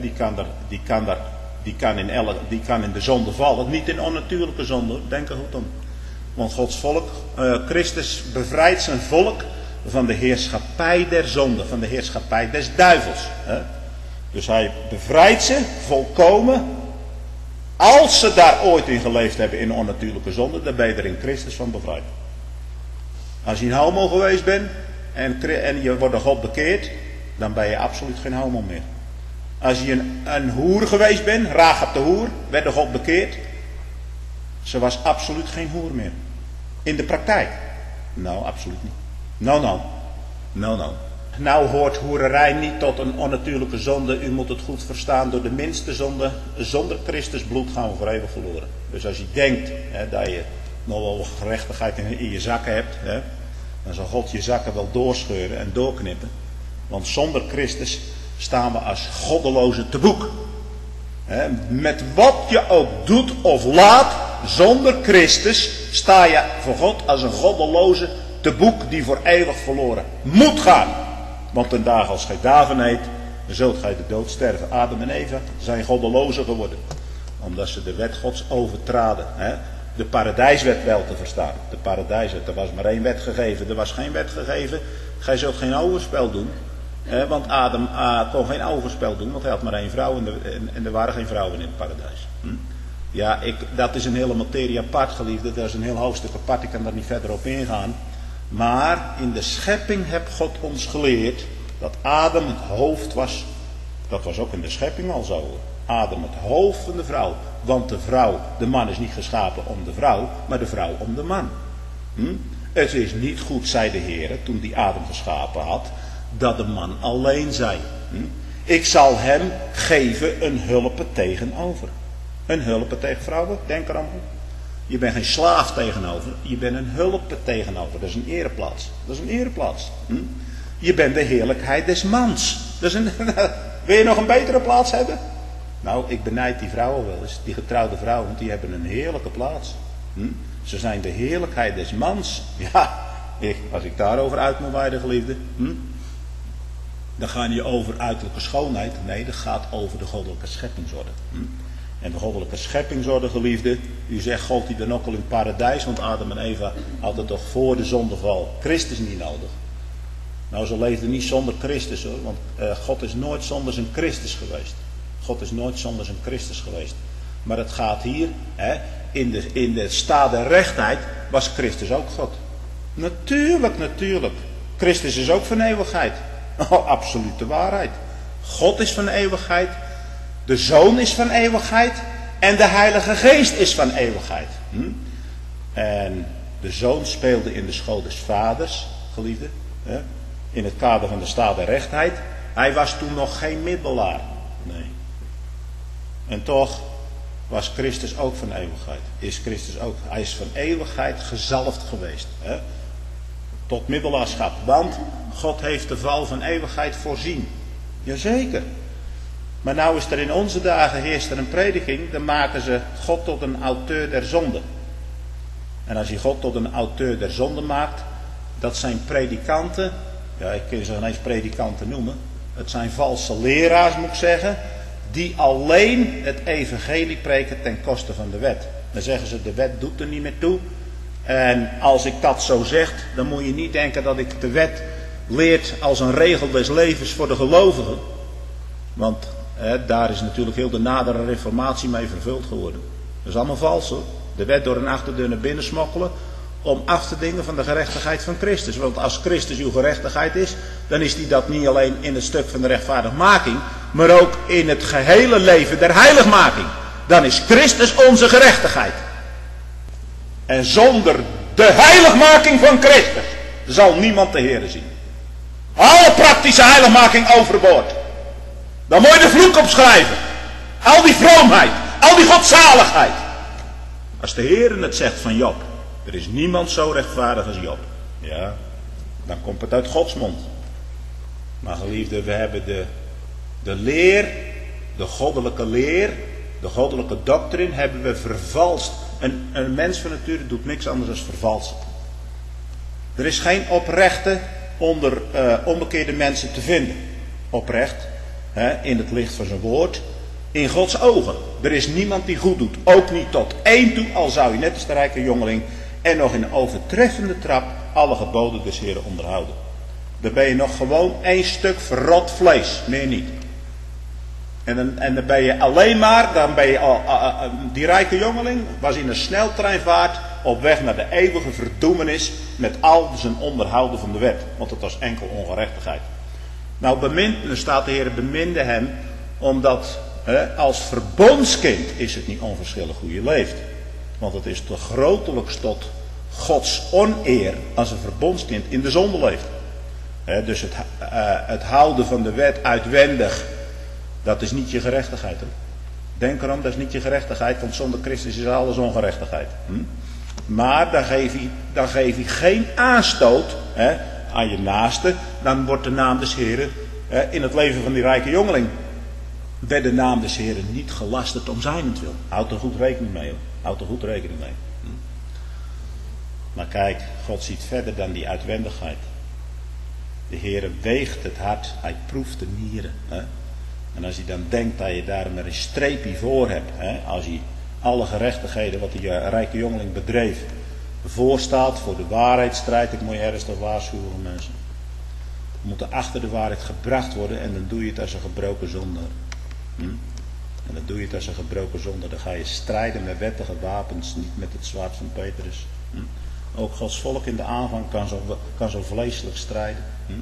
die kan in de zonde vallen. Niet in onnatuurlijke zonde, denk er goed om. Want Gods volk, Christus bevrijdt zijn volk van de heerschappij der zonde, van de heerschappij des duivels. Dus hij bevrijdt ze volkomen. Als ze daar ooit in geleefd hebben in onnatuurlijke zonde, dan ben je er in Christus van bevrijd. Als je een homo geweest bent en je wordt door God bekeerd, dan ben je absoluut geen homo meer. Als je een hoer geweest bent, Rahab de hoer, werd door God bekeerd. Ze was absoluut geen hoer meer. In de praktijk. Nou, absoluut niet. No. Nou hoort hoererij niet tot een onnatuurlijke zonde. U moet het goed verstaan. Door de minste zonde, zonder Christus bloed, gaan we voor eeuwig verloren. Dus als je denkt dat je nog wel gerechtigheid in je zakken hebt, dan zal God je zakken wel doorscheuren en doorknippen. Want zonder Christus staan we als goddelozen te boek. Met wat je ook doet of laat, zonder Christus sta je voor God als een goddeloze te boek die voor eeuwig verloren moet gaan. Want een dag als gij daarvan eet, dan zult gij de dood sterven. Adam en Eva zijn goddelozen geworden. Omdat ze de wet Gods overtraden. De paradijswet wel te verstaan. De paradijswet, er was maar één wet gegeven. Er was geen wet gegeven. Gij zult geen overspel doen. Want Adam kon geen overspel doen. Want hij had maar één vrouw en er waren geen vrouwen in het paradijs. Ja, dat is een hele materie apart, geliefde. Dat is een heel hoofdstuk apart. Ik kan daar niet verder op ingaan. Maar in de schepping heb God ons geleerd dat Adam het hoofd was. Dat was ook in de schepping al zo. Adam het hoofd van de vrouw. Want de man is niet geschapen om de vrouw, maar de vrouw om de man. Het is niet goed, zei de Heer, toen die Adam geschapen had, dat de man alleen zij. Ik zal hem geven een hulpe tegenover. Een hulpe tegen vrouwen, denk er aan. Je bent geen slaaf tegenover, je bent een hulpe tegenover. Dat is een ereplaats. Dat is een ereplaats. Je bent de heerlijkheid des mans. Wil je nog een betere plaats hebben? Nou, ik benijd die vrouwen wel eens, die getrouwde vrouwen, want die hebben een heerlijke plaats. Ze zijn de heerlijkheid des mans. Ja, als ik daarover uit moet wijden, geliefde. Dan ga je niet over uiterlijke schoonheid. Nee, dat gaat over de goddelijke scheppingsorde. En de goddelijke scheppingsorde, geliefde. U zegt God die dan ook al in het paradijs. Want Adam en Eva hadden toch voor de zondeval Christus niet nodig. Nou, ze leefden niet zonder Christus hoor. Want God is nooit zonder zijn Christus geweest. God is nooit zonder zijn Christus geweest. Maar het gaat hier, in de staat der rechtheid was Christus ook God. Natuurlijk. Christus is ook van eeuwigheid. Oh, absolute waarheid. God is van eeuwigheid. De Zoon is van eeuwigheid. En de Heilige Geest is van eeuwigheid. En de Zoon speelde in de schoot des Vaders, geliefde. In het kader van de staat der rechtheid. Hij was toen nog geen middelaar. Nee. En toch was Christus ook van eeuwigheid. Is Christus ook. Hij is van eeuwigheid gezalfd geweest. Tot middelaarschap. Want God heeft de val van eeuwigheid voorzien. Jazeker. Maar nou is er in onze dagen heerst er een prediking. Dan maken ze God tot een auteur der zonde. En als je God tot een auteur der zonde maakt. Dat zijn predikanten. Ja, ik kan ze geen eens predikanten noemen. Het zijn valse leraars, moet ik zeggen. die alleen het evangelie preken ten koste van de wet. Dan zeggen ze, de wet doet er niet meer toe. En als ik dat zo zeg, dan moet je niet denken dat ik de wet leert als een regel des levens voor de gelovigen. Want daar is natuurlijk heel de nadere reformatie mee vervuld geworden. Dat is allemaal vals hoor. De wet door een achterdeur naar binnen smokkelen om af te dingen van de gerechtigheid van Christus. Want als Christus uw gerechtigheid is, dan is die dat niet alleen in het stuk van de rechtvaardigmaking, maar ook in het gehele leven der heiligmaking. Dan is Christus onze gerechtigheid. En zonder de heiligmaking van Christus zal niemand de Heere zien. Alle praktische heiligmaking overboord. Dan moet je de vloek opschrijven. Al die vroomheid, al die godzaligheid. Als de Heere het zegt van Job, er is niemand zo rechtvaardig als Job. Ja, dan komt het uit Gods mond. Maar geliefde, we hebben de leer, de goddelijke leer, de goddelijke doctrine hebben we vervalst. Een mens van nature doet niks anders dan vervalsen. Er is geen oprechte onder onbekeerde mensen te vinden. Oprecht, in het licht van zijn woord, in Gods ogen. Er is niemand die goed doet, ook niet tot één toe, al zou je net als de rijke jongeling en nog in een overtreffende trap alle geboden des Heren onderhouden. Dan ben je nog gewoon één stuk verrot vlees, meer niet. En dan ben je alleen maar, die rijke jongeling was in een sneltreinvaart op weg naar de eeuwige verdoemenis met al zijn onderhouden van de wet. Want het was enkel ongerechtigheid. Nou, dan staat de Heer beminde hem, omdat als verbondskind is het niet onverschillig hoe je leeft. Want het is te grotelijks tot Gods oneer als een verbondskind in de zonde leeft. Dus het houden van de wet uitwendig, dat is niet je gerechtigheid. Hoor. Denk erom, dat is niet je gerechtigheid, want zonder Christus is alles ongerechtigheid. Maar dan geef je geen aanstoot aan je naaste, dan wordt de naam des Heren in het leven van die rijke jongeling, werd de naam des Heren niet gelasterd om zijnentwil. Houd er goed rekening mee. Hoor. Houd er goed rekening mee. Maar kijk, God ziet verder dan die uitwendigheid. De Heere weegt het hart, hij proeft de nieren. En als hij dan denkt dat je daar maar een streepje voor hebt, als hij alle gerechtigheden wat die rijke jongeling bedreef, voorstaat, voor de waarheid strijdt, ik moet je ernstig waarschuwen mensen. We moeten achter de waarheid gebracht worden en dan doe je het als een gebroken zondaar. En dan doe je het als een gebroken zondaar. Dan ga je strijden met wettige wapens, niet met het zwaard van Petrus. Ook Gods volk in de aanvang kan zo vleeselijk strijden.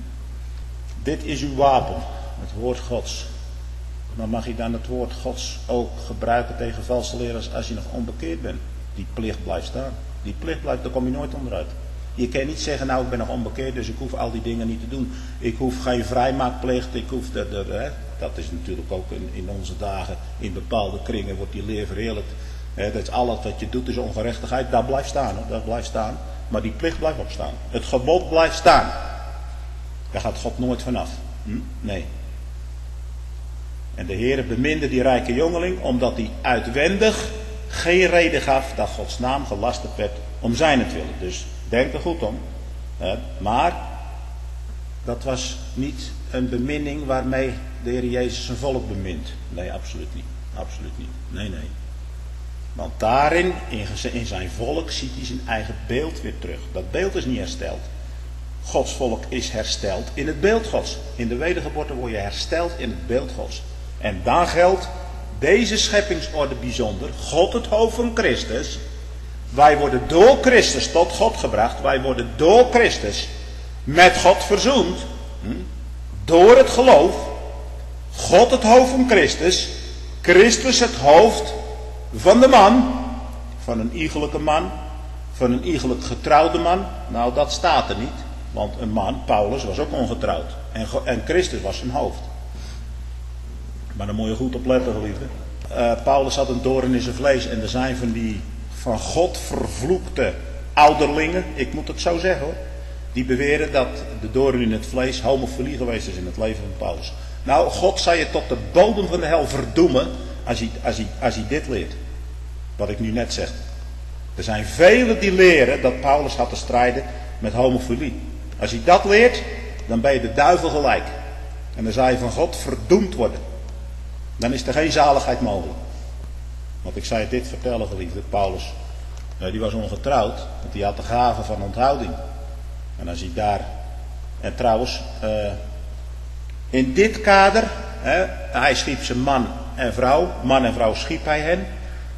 Dit is uw wapen, het woord Gods. Maar mag je dan het woord Gods ook gebruiken tegen valse leraars als je nog onbekeerd bent? Die plicht blijft staan. Die plicht blijft, daar kom je nooit onderuit. Je kan niet zeggen, nou ik ben nog onbekeerd, dus ik hoef al die dingen niet te doen. Ik hoef geen vrijmaakplicht, ik hoef dat is natuurlijk ook in onze dagen, in bepaalde kringen wordt die leer verheerlijkt. Dat is alles wat je doet is ongerechtigheid, dat blijft staan, hoor. Dat blijft staan. Maar die plicht blijft ook staan. Het gebod blijft staan. Daar gaat God nooit vanaf. Nee. En de Heere beminde die rijke jongeling, omdat hij uitwendig geen reden gaf dat Gods naam gelasterd werd om zijnentwille. Dus denk er goed om. Maar dat was niet een beminning waarmee de Heer Jezus zijn volk bemint. Nee, absoluut niet. Absoluut niet. Nee. Want daarin, in zijn volk, ziet hij zijn eigen beeld weer terug. Dat beeld is niet hersteld. Gods volk is hersteld in het beeld Gods. In de wedergeboorte word je hersteld in het beeld Gods. En dan geldt deze scheppingsorde bijzonder. God het hoofd van Christus. Wij worden door Christus tot God gebracht. Wij worden door Christus met God verzoend. Door het geloof. God het hoofd van Christus. Christus het hoofd van de man. Van een iegelijke man. Van een iegelijk getrouwde man. Nou, dat staat er niet. Want een man, Paulus, was ook ongetrouwd. En Christus was zijn hoofd. Maar daar moet je goed op letten, geliefde. Paulus had een doorn in zijn vlees. En er zijn van die van God vervloekte ouderlingen. Ik moet het zo zeggen hoor. Die beweren dat de doorn in het vlees homofilie geweest is in het leven van Paulus. Nou, God zal je tot de bodem van de hel verdoemen als hij dit leert. Wat ik nu net zeg. Er zijn velen die leren dat Paulus had te strijden met homofilie. Als hij dat leert, dan ben je de duivel gelijk. En dan zal je van God verdoemd worden. Dan is er geen zaligheid mogelijk. Want ik zei dit vertellen, geliefde, Paulus, die was ongetrouwd, want die had de gave van onthouding. En als hij daar, en trouwens, in dit kader, hij schiep zijn man en vrouw schiep hij hen,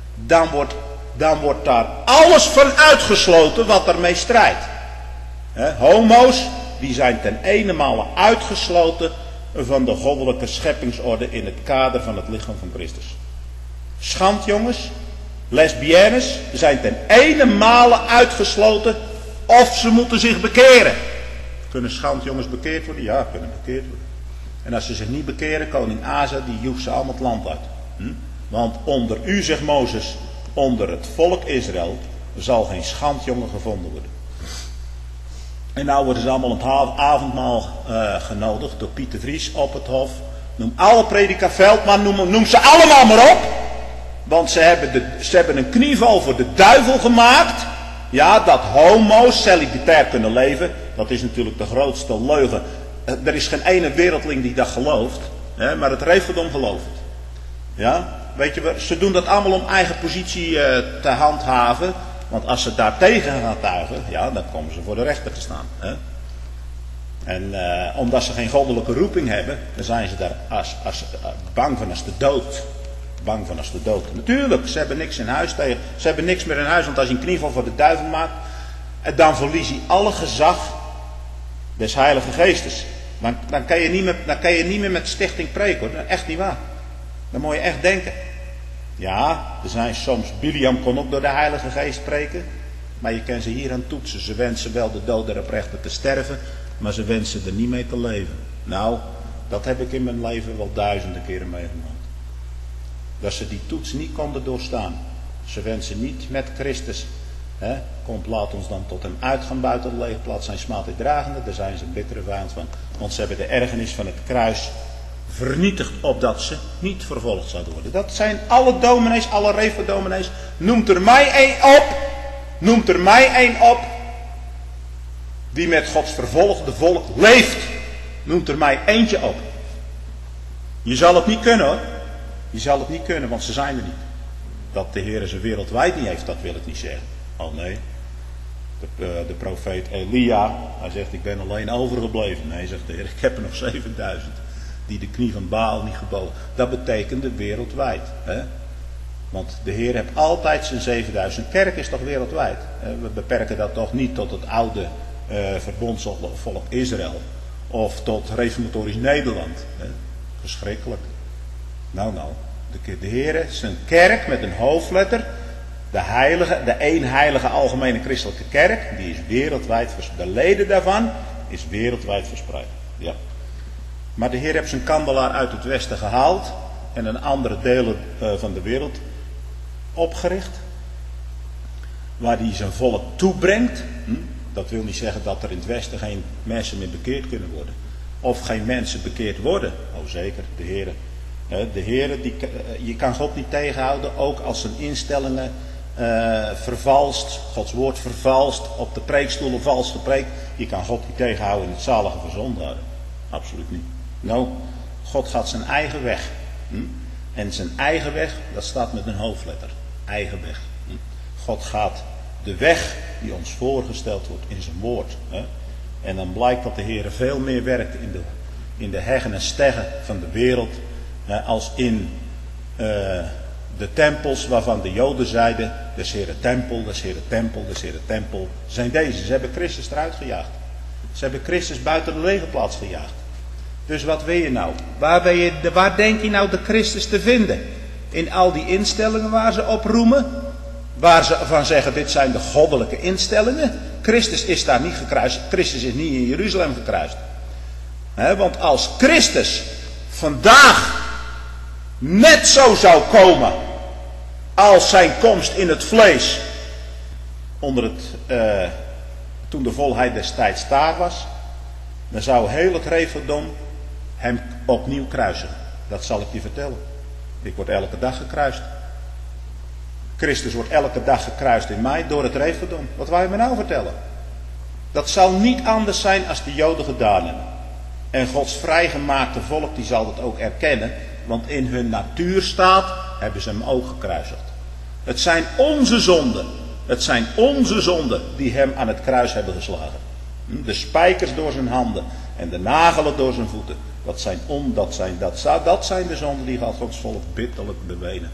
dan wordt daar alles van uitgesloten wat ermee strijdt. Homo's, die zijn ten ene uitgesloten van de goddelijke scheppingsorde in het kader van het lichaam van Christus. Schandjongens, lesbiennes, zijn ten ene uitgesloten of ze moeten zich bekeren. Kunnen schandjongens bekeerd worden? Ja, kunnen bekeerd worden. En als ze zich niet bekeren, koning Asa, die joeg ze allemaal het land uit. Want onder u, zegt Mozes, onder het volk Israël zal geen schandjongen gevonden worden. En nou worden ze allemaal op het avondmaal genodigd door Pieter Vries op het hof. Noem alle prediker Veldman, noem ze allemaal maar op. Want ze hebben een knieval voor de duivel gemaakt. Ja, dat homo's celibatair kunnen leven. Dat is natuurlijk de grootste leugen. Er is geen ene wereldling die dat gelooft. Maar het reefdom gelooft het. Ja, weet je, ze doen dat allemaal om eigen positie te handhaven. Want als ze daartegen gaan tuigen, ja, dan komen ze voor de rechter te staan. En omdat ze geen goddelijke roeping hebben, dan zijn ze daar bang van als de dood. Bang van als de dood. Natuurlijk, ze hebben niks in huis tegen. Ze hebben niks meer in huis, want als je een knieval voor de duivel maakt, dan verlies je alle gezag des Heilige Geestes. Dan kan je niet meer met stichting preken, hoor. Dat is echt niet waar. Dan moet je echt denken. Ja, er zijn soms, Biliam kon ook door de Heilige Geest spreken, maar je kan ze hier aan toetsen. Ze wensen wel de dood der oprechten te sterven, maar ze wensen er niet mee te leven. Nou, dat heb ik in mijn leven wel duizenden keren meegemaakt. Dat ze die toets niet konden doorstaan. Ze wensen niet met Christus. Komt, laat ons dan tot hem uitgaan buiten de leegplaats. Zijn smaad dragende, daar zijn ze een bittere vijand van. Want ze hebben de ergernis van het kruis vernietigd, opdat ze niet vervolgd zouden worden. Dat zijn alle dominees, alle revendominees. Noemt er mij één op. Die met Gods vervolgde volk leeft. Noemt er mij eentje op. Je zal het niet kunnen, hoor. Je zal het niet kunnen, want ze zijn er niet. Dat de Heer ze wereldwijd niet heeft, dat wil ik niet zeggen. Oh nee. De profeet Elia, hij zegt, ik ben alleen overgebleven. Nee, zegt de Heer, ik heb er nog 7000 die de knie van Baal niet gebogen. Dat betekende wereldwijd. Want de Heer heeft altijd zijn 7000. Kerk is toch wereldwijd. We beperken dat toch niet tot het oude verbondsvolk Israël. Of tot reformatorisch Nederland. Verschrikkelijk. Nou. De Heer, zijn kerk met een hoofdletter. De één heilige algemene christelijke kerk. Die is wereldwijd verspreid. De leden daarvan is wereldwijd verspreid. Ja. Maar de Heer heeft zijn kandelaar uit het westen gehaald. En in andere delen van de wereld opgericht. Waar hij zijn volk toebrengt. Dat wil niet zeggen dat er in het westen geen mensen meer bekeerd kunnen worden. Of geen mensen bekeerd worden. Oh zeker, de Heer. De Heer, je kan God niet tegenhouden. Ook als zijn instellingen vervalst. Gods woord vervalst. Op de preekstoelen vals gepreekt. Je kan God niet tegenhouden in het zalige verzondaren. Absoluut niet. Nou, God gaat zijn eigen weg. En zijn eigen weg, dat staat met een hoofdletter. Eigen weg. God gaat de weg die ons voorgesteld wordt in zijn woord. En dan blijkt dat de Heer veel meer werkt in de heggen en steggen van de wereld. Als in de tempels waarvan de Joden zeiden, des Heere tempel, des Heere tempel, des Heere tempel. Zijn deze. Ze hebben Christus eruit gejaagd. Ze hebben Christus buiten de legerplaats gejaagd. Dus wat wil je nou? Waar denk je nou de Christus te vinden? In al die instellingen waar ze op roemen? Waar ze van zeggen, dit zijn de goddelijke instellingen? Christus is daar niet gekruist. Christus is niet in Jeruzalem gekruist. Want als Christus vandaag net zo zou komen als zijn komst in het vlees toen de volheid des tijds daar was, dan zou heel het reveldom hem opnieuw kruisen. Dat zal ik je vertellen. Ik word elke dag gekruist. Christus wordt elke dag gekruist in mij door het reveldom. Wat wou je me nou vertellen? Dat zal niet anders zijn als de Joden gedaan hebben. En Gods vrijgemaakte volk die zal dat ook erkennen. want in hun natuurstaat hebben ze hem ook gekruisigd. Het zijn onze zonden. Het zijn onze zonden die hem aan het kruis hebben geslagen. De spijkers door zijn handen en de nagelen door zijn voeten. Dat zijn de zonden die Gods volk bitterlijk bewenen.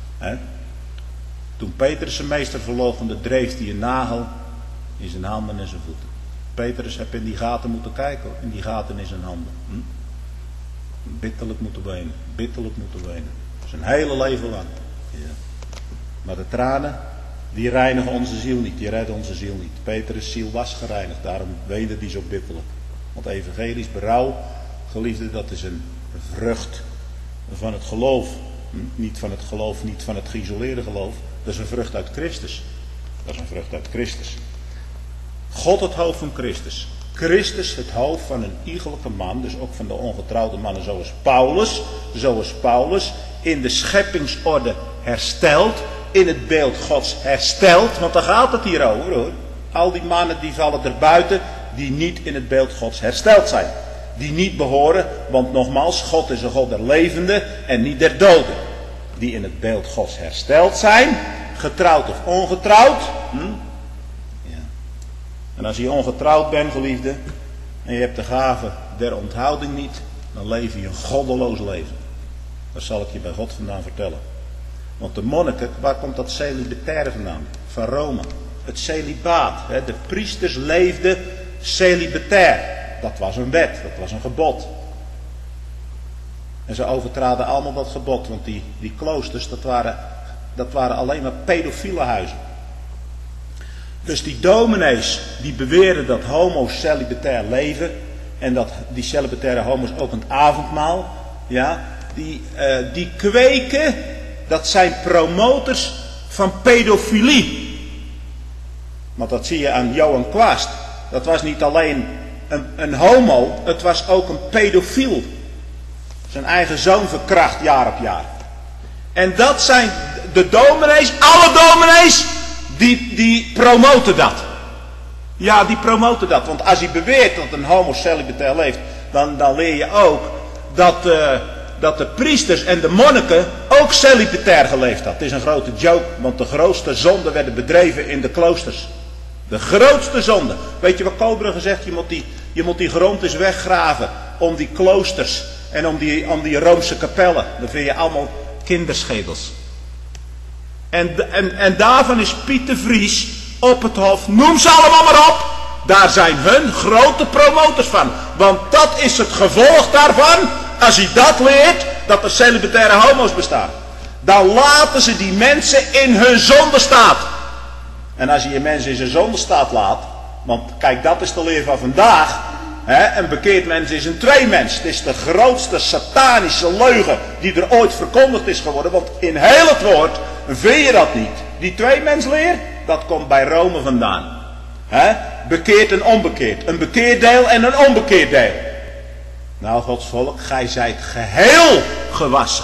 Toen Petrus zijn meester verloochende, dreef hij een nagel in zijn handen en zijn voeten. Petrus heeft in die gaten moeten kijken, in die gaten in zijn handen. Bitterlijk moeten wenen, bitterlijk moeten wenen. Zijn hele leven lang. Ja. Maar de tranen, die reinigen onze ziel niet, die redden onze ziel niet. Petrus' ziel was gereinigd, daarom weende hij zo bitterlijk. Want evangelisch berouw, geliefde, dat is een vrucht van het geloof. Niet van het geloof, niet van het geïsoleerde geloof. Dat is een vrucht uit Christus. Dat is een vrucht uit Christus. God het hoofd van Christus. Christus het hoofd van een iegelijke man, dus ook van de ongetrouwde mannen zoals Paulus, in de scheppingsorde hersteld, in het beeld Gods hersteld, want daar gaat het hier over hoor. Al die mannen die vallen erbuiten, die niet in het beeld Gods hersteld zijn. Die niet behoren, want nogmaals, God is een God der levenden en niet der doden. Die in het beeld Gods hersteld zijn, getrouwd of ongetrouwd. Ja. En als je ongetrouwd bent, geliefde, en je hebt de gave der onthouding niet, dan leef je een goddeloos leven. Dat zal ik je bij God vandaan vertellen. Want de monniken, waar komt dat celibataire vandaan? Van Rome. Het celibaat. De priesters leefden celibatair. Dat was een wet, dat was een gebod. En ze overtraden allemaal dat gebod, want die kloosters, dat waren alleen maar pedofiele huizen. Dus die dominees, die beweren dat homo's celibatair leven, en dat die celibataire homo's ook een avondmaal, ja, die kweken, dat zijn promoters van pedofilie. Want dat zie je aan Johan Quast. Dat was niet alleen een homo, het was ook een pedofiel. Zijn eigen zoon verkracht jaar op jaar. En dat zijn de dominees, alle dominees, die promoten dat. Ja, die promoten dat. Want als hij beweert dat een homo celibatair leeft, dan leer je ook dat de priesters en de monniken ook celibatair geleefd hadden. Het is een grote joke, want de grootste zonden werden bedreven in de kloosters. De grootste zonde. Weet je wat Kobergen zegt? Je moet die grond eens weggraven om die kloosters en om die Roomse kapellen. Dan vind je allemaal kinderschedels. En daarvan is Piet de Vries op het hof, noem ze allemaal maar op. Daar zijn hun grote promotors van. Want dat is het gevolg daarvan. Als hij dat leert, dat er celibataire homo's bestaan. Dan laten ze die mensen in hun zondestaat. En als je je mensen in zijn zondestaat laat. Want kijk, dat is de leer van vandaag. Een bekeerd mens is een tweemens. Het is de grootste satanische leugen die er ooit verkondigd is geworden. Want in heel het woord vind je dat niet. Die tweemensleer, dat komt bij Rome vandaan. Bekeerd en onbekeerd. Een bekeerd deel en een onbekeerd deel. Nou, Gods volk, gij zijt geheel gewassen.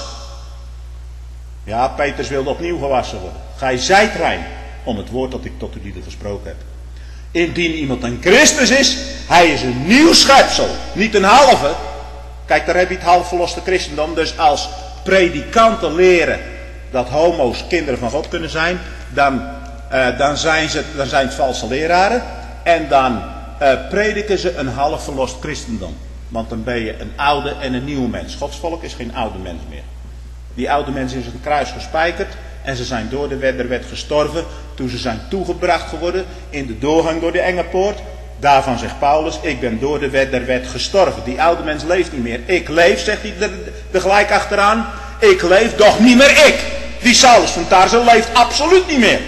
Ja, Petrus wilde opnieuw gewassen worden. Gij zijt rein, om het woord dat ik tot u lieden gesproken heb. Indien iemand een Christus is, hij is een nieuw schepsel. Niet een halve. Kijk, daar heb je het half verloste christendom. Dus als predikanten leren dat homo's kinderen van God kunnen zijn, dan zijn het valse leraren. En dan prediken ze een half verlost christendom. Want dan ben je een oude en een nieuwe mens. Gods volk is geen oude mens meer. Die oude mens is aan het kruis gespijkerd. En ze zijn door de wet der wet gestorven. Toen ze zijn toegebracht geworden in de doorgang door de enge poort. Daarvan zegt Paulus, ik ben door de wet der wet gestorven. Die oude mens leeft niet meer. Ik leef, zegt hij er gelijk achteraan. Ik leef, doch niet meer ik. Die Saulus van Tarso leeft absoluut niet meer.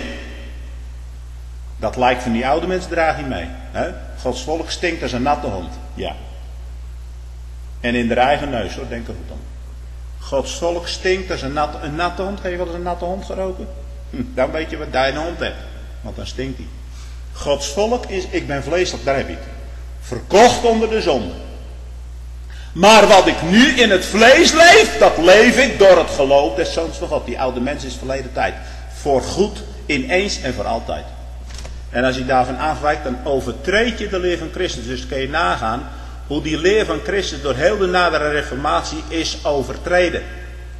Dat lijk van die oude mens draag je mee. Gods volk stinkt als een natte hond. Ja. En in de eigen neus, hoor, denk er goed aan. Gods volk stinkt als een natte hond. Heb je wel eens een natte hond geroken? Dan weet je wat je een hond hebt. Want dan stinkt hij. Gods volk is, ik ben vleeselijk, daar heb je het. Verkocht onder de zonde. Maar wat ik nu in het vlees leef, dat leef ik door het geloof des Zoons van God. Die oude mens is verleden tijd. Voor goed, ineens en voor altijd. En als je daarvan afwijkt, dan overtreed je de leer van Christus. Dus kun je nagaan hoe die leer van Christus door heel de nadere reformatie is overtreden.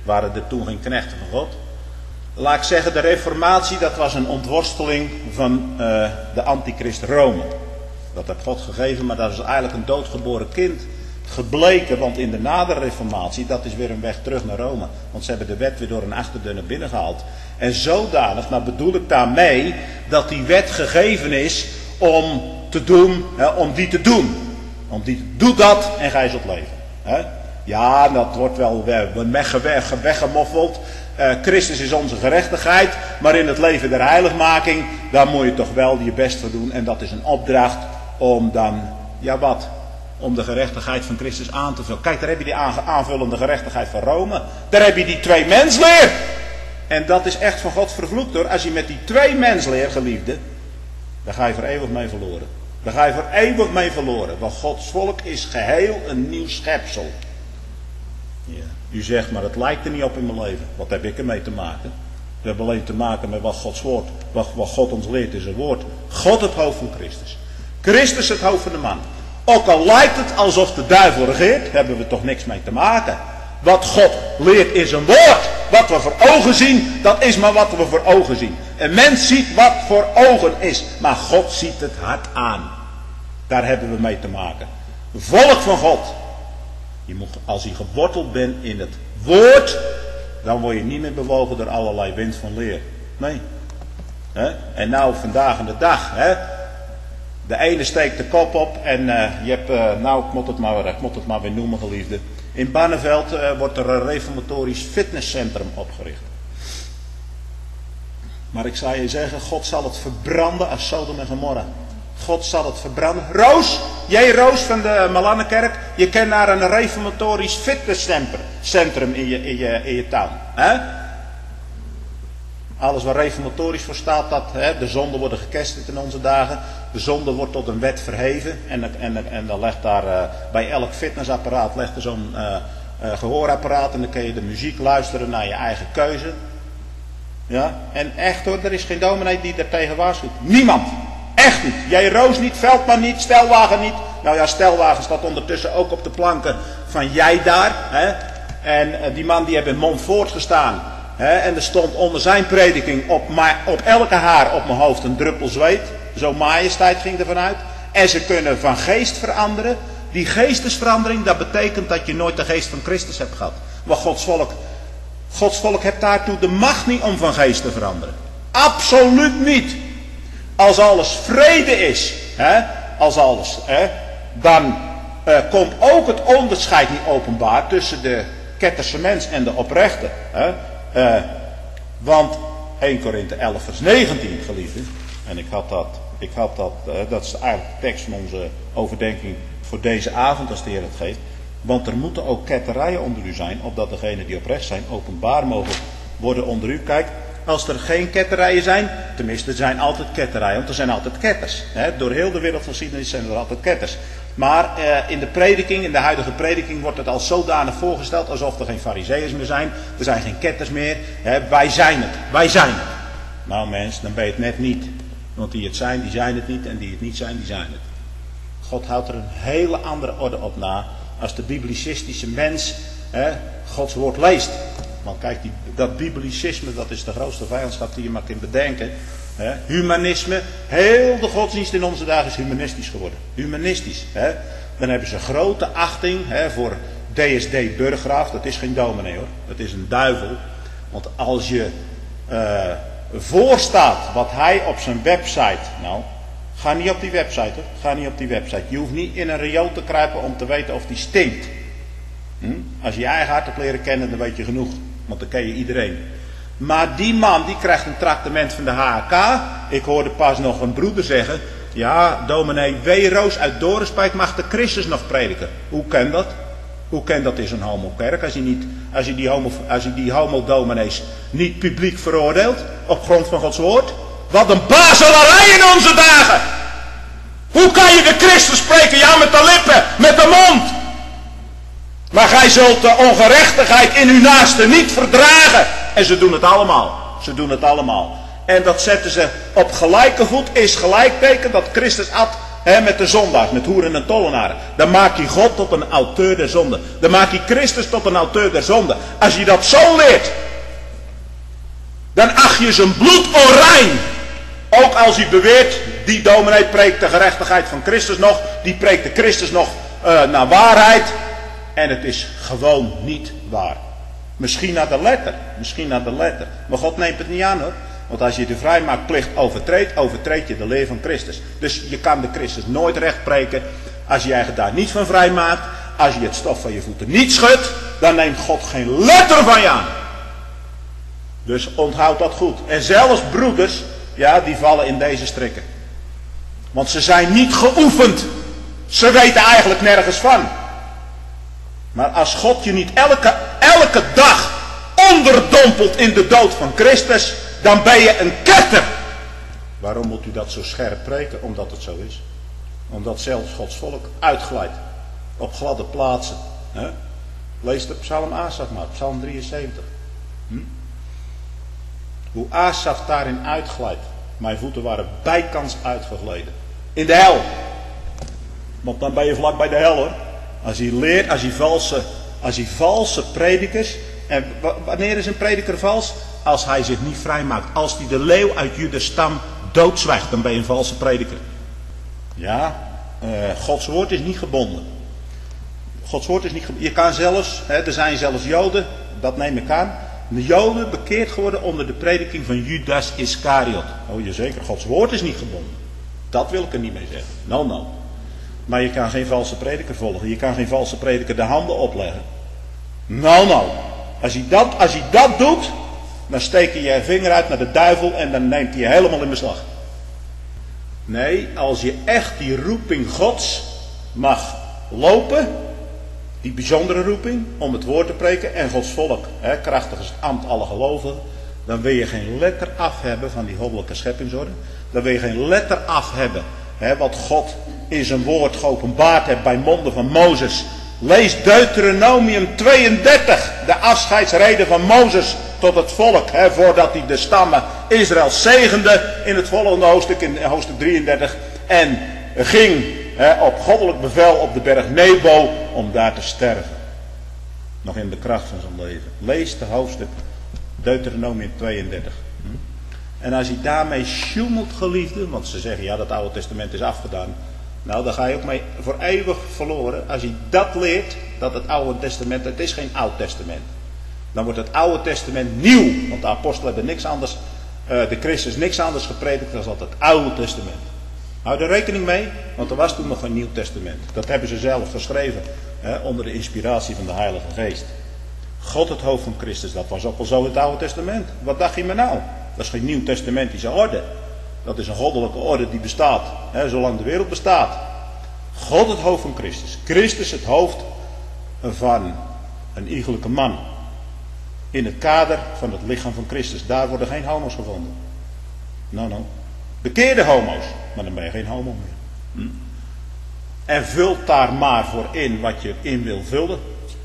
waren er toen geen knechten van God. Laat ik zeggen, de reformatie, dat was een ontworsteling van de antichrist Rome. Dat heeft God gegeven, maar dat is eigenlijk een doodgeboren kind gebleken. Want in de nadere reformatie, dat is weer een weg terug naar Rome. Want ze hebben de wet weer door een achterdeur naar binnen gehaald. En zodanig, nou bedoel ik daarmee, dat die wet gegeven is om te doen, om die te doen. Doe dat en ga je zult leven. Hè? Ja, dat wordt wel weggemoffeld. Christus is onze gerechtigheid, maar in het leven der heiligmaking, daar moet je toch wel je best voor doen. En dat is een opdracht om dan, ja wat, om de gerechtigheid van Christus aan te vullen. Kijk, daar heb je die aanvullende gerechtigheid van Rome. Daar heb je die twee mensleer. En dat is echt van God vervloekt hoor. Als je met die twee mensleer, geliefde, daar ga je voor eeuwig mee verloren. Daar ga je voor eeuwig mee verloren. Want Gods volk is geheel een nieuw schepsel. Ja. U zegt, maar het lijkt er niet op in mijn leven. Wat heb ik ermee te maken? We hebben alleen te maken met wat Gods woord, wat God ons leert in zijn woord. God het hoofd van Christus. Christus het hoofd van de man. Ook al lijkt het alsof de duivel regeert, hebben we toch niks mee te maken. Wat God leert in zijn woord, wat we voor ogen zien, dat is maar wat we voor ogen zien. Een mens ziet wat voor ogen is, maar God ziet het hart aan. Daar hebben we mee te maken. Volk van God. Je moet, als je geworteld bent in het woord, dan word je niet meer bewogen door allerlei wind van leer. Nee. En nou vandaag en de dag. De ene steekt de kop op en je hebt, nou ik moet het maar weer noemen geliefde. In Barneveld wordt er een reformatorisch fitnesscentrum opgericht. Maar ik zou je zeggen, God zal het verbranden als Sodom en Gomorra. God zal het verbranden. Roos, jij Roos van de Malanenkerk, je kent naar een reformatorisch fitnesscentrum in je tuin. Hè? Alles waar reformatorisch voor staat, dat de zonden worden gekesterd in onze dagen. De zonde wordt tot een wet verheven. En dan legt daar bij elk fitnessapparaat legt er zo'n gehoorapparaat. En dan kun je de muziek luisteren naar je eigen keuze. Ja? En echt hoor, er is geen dominee die er tegen waarschuwt. Niemand. Echt niet. Jij Roos niet, Veldman niet, Stelwagen niet. Nou ja, Stelwagen staat ondertussen ook op de planken van jij daar. Hè? En die man die heeft in Montfort gestaan. En er stond onder zijn prediking op elke haar op mijn hoofd een druppel zweet. Zo'n majesteit ging er vanuit. En ze kunnen van geest veranderen. Die geestesverandering, dat betekent dat je nooit de geest van Christus hebt gehad. Maar Gods volk heeft daartoe de macht niet om van geest te veranderen. Absoluut niet. Als alles vrede is, dan komt ook het onderscheid niet openbaar tussen de ketterse mens en de oprechte. Want 1 Korinthe 11 vers 19, geliefde, en dat is eigenlijk de tekst van onze overdenking voor deze avond als de Heer het geeft. Want er moeten ook ketterijen onder u zijn, opdat degenen die oprecht zijn openbaar mogen worden onder u. Kijk, als er geen ketterijen zijn, tenminste er zijn altijd ketterijen, want er zijn altijd ketters. Door heel de wereldgeschiedenis zijn er altijd ketters. Maar in de huidige prediking wordt het als zodanig voorgesteld alsof er geen farizeeërs meer zijn. Er zijn geen ketters meer. Wij zijn het. Nou mens, dan ben je het net niet. Want die het zijn, die zijn het niet. En die het niet zijn, die zijn het. God houdt er een hele andere orde op na. Als de biblicistische mens Gods woord leest. Want kijk, dat biblicisme, dat is de grootste vijandschap die je maar kunt bedenken. Humanisme, heel de godsdienst in onze dagen is humanistisch geworden. Humanistisch. Dan hebben ze grote achting voor DSD Burggraaf. Dat is geen dominee hoor, dat is een duivel. Want als je voorstaat wat hij op zijn website, nou, ga niet op die website hoor, ga niet op die website. Je hoeft niet in een riool te kruipen om te weten of die stinkt. Als je je eigen hart hebt leren kennen, dan weet je genoeg. Want dan ken je iedereen. Maar die man, die krijgt een traktement van de HK. Ik hoorde pas nog een broeder zeggen. Ja, dominee W. Roos uit Dorenspijk mag de Christus nog prediken. Hoe kan dat? Hoe kan dat in zo'n homokerk? Als je die homodominees niet publiek veroordeelt. Op grond van Gods woord. Wat een bazelarij in onze dagen. Hoe kan je de Christus spreken? Ja, met de lippen, met de mond. Maar gij zult de ongerechtigheid in uw naaste niet verdragen. En ze doen het allemaal. Ze doen het allemaal. En dat zetten ze op gelijke voet. Is gelijkteken dat Christus at met de zondaars, met hoeren en tollenaren. Dan maak je God tot een auteur der zonde. Dan maak je Christus tot een auteur der zonde. Als je dat zo leert, dan acht je zijn bloed onrein. Ook als hij beweert, die dominee preekt de gerechtigheid van Christus nog. Die preekt de Christus nog naar waarheid. En het is gewoon niet waar. Misschien naar de letter. Maar God neemt het niet aan hoor. Want als je de vrijmaakplicht overtreedt, overtreed je de leer van Christus. Dus je kan de Christus nooit recht preken als je je eigen daar niet van vrijmaakt. Als je het stof van je voeten niet schudt, dan neemt God geen letter van je aan. Dus onthoud dat goed. En zelfs broeders, ja, die vallen in deze strikken. Want ze zijn niet geoefend. Ze weten eigenlijk nergens van. Maar als God je niet elke dag onderdompelt in de dood van Christus, dan ben je een ketter. Waarom moet u dat zo scherp preken? Omdat het zo is. Omdat zelfs Gods volk uitglijdt. Op gladde plaatsen. Lees de psalm Asaf maar, psalm 73. Hoe Asaf daarin uitglijdt. Mijn voeten waren bijkans uitgegleden. In de hel. Want dan ben je vlak bij de hel hoor. Als hij leert, als hij valse predikers. En wanneer is een prediker vals? Als hij zich niet vrijmaakt. Als hij de leeuw uit Judas stam doodzwijgt, dan ben je een valse prediker. Ja, Gods woord is niet gebonden. Gods woord is niet gebonden. Je kan zelfs, er zijn zelfs Joden, dat neem ik aan. De Joden bekeerd geworden onder de prediking van Judas Iscariot. Oh jazeker, Gods woord is niet gebonden. Dat wil ik er niet mee zeggen. No. Maar je kan geen valse prediker volgen. Je kan geen valse prediker de handen opleggen. No. Als hij dat doet, dan steek je je vinger uit naar de duivel en dan neemt hij je helemaal in beslag. Nee, als je echt die roeping Gods mag lopen, die bijzondere roeping om het woord te preken en Gods volk, krachtig is het ambt alle gelovigen, dan wil je geen letter af hebben van die goddelijke scheppingsorde. Dan wil je geen letter af hebben, wat God in zijn woord geopenbaard heeft bij monden van Mozes. Lees Deuteronomium 32, de afscheidsrede van Mozes tot het volk, voordat hij de stammen Israël zegende in het volgende hoofdstuk, in hoofdstuk 33, en ging op goddelijk bevel op de berg Nebo om daar te sterven. Nog in de kracht van zijn leven. Lees de hoofdstuk Deuteronomium 32. En als hij daarmee sjoemelt, geliefde, want ze zeggen ja, dat Oude Testament is afgedaan. Nou, dan ga je ook mee voor eeuwig verloren. Als je dat leert, dat het Oude Testament, het is geen Oud Testament. Dan wordt het Oude Testament nieuw. Want de apostelen hebben niks anders, de Christus niks anders gepredikt dan het Oude Testament. Hou er rekening mee, want er was toen nog geen Nieuw Testament. Dat hebben ze zelf geschreven, onder de inspiratie van de Heilige Geest. God het hoofd van Christus, dat was ook al zo het Oude Testament. Wat dacht je me nou? Dat is geen Nieuw Testamentische orde. Dat is een goddelijke orde die bestaat, zolang de wereld bestaat. God het hoofd van Christus. Christus het hoofd van een iegelijke man. In het kader van het lichaam van Christus. Daar worden geen homo's gevonden. No. Bekeerde homo's. Maar dan ben je geen homo meer. En vult daar maar voor in wat je in wil vullen.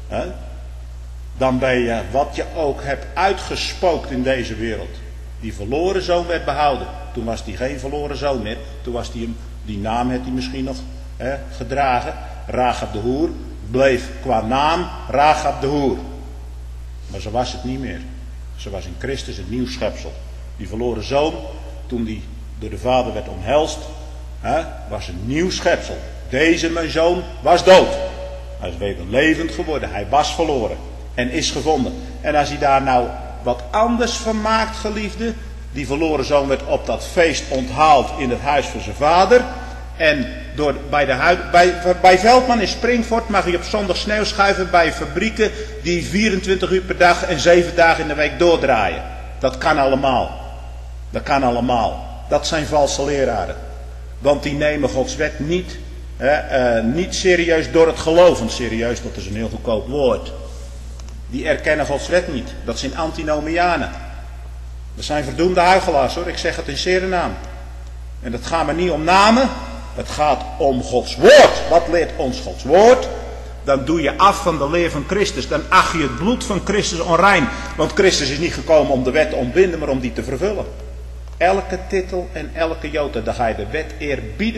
Dan ben je wat je ook hebt uitgespookt in deze wereld. Die verloren zoon werd behouden. Toen was hij geen verloren zoon meer. Toen was hij die naam had hij misschien nog gedragen. Rachab de hoer. Bleef qua naam Rachab de hoer. Maar zo was het niet meer. Ze was in Christus een nieuw schepsel. Die verloren zoon, toen die door de vader werd omhelst, was een nieuw schepsel. Deze mijn zoon was dood. Hij is weer levend geworden. Hij was verloren. En is gevonden. En als hij daar nou wat anders van maakt, geliefde. Die verloren zoon werd op dat feest onthaald in het huis van zijn vader. En bij Veldman in Springvoort mag hij op zondag sneeuw schuiven bij fabrieken die 24 uur per dag en 7 dagen in de week doordraaien. Dat kan allemaal. Dat zijn valse leraren. Want die nemen Gods wet niet serieus door het geloof. Want serieus, dat is een heel goedkoop woord. Die erkennen Gods wet niet. Dat zijn antinomianen. Dat zijn verdoemde huichelaars hoor. Ik zeg het in zere naam. En dat gaat maar niet om namen. Het gaat om Gods woord. Wat leert ons Gods woord? Dan doe je af van de leer van Christus. Dan acht je het bloed van Christus onrein. Want Christus is niet gekomen om de wet te ontbinden, maar om die te vervullen. Elke titel en elke jota, dan ga je de wet eerbiedigen.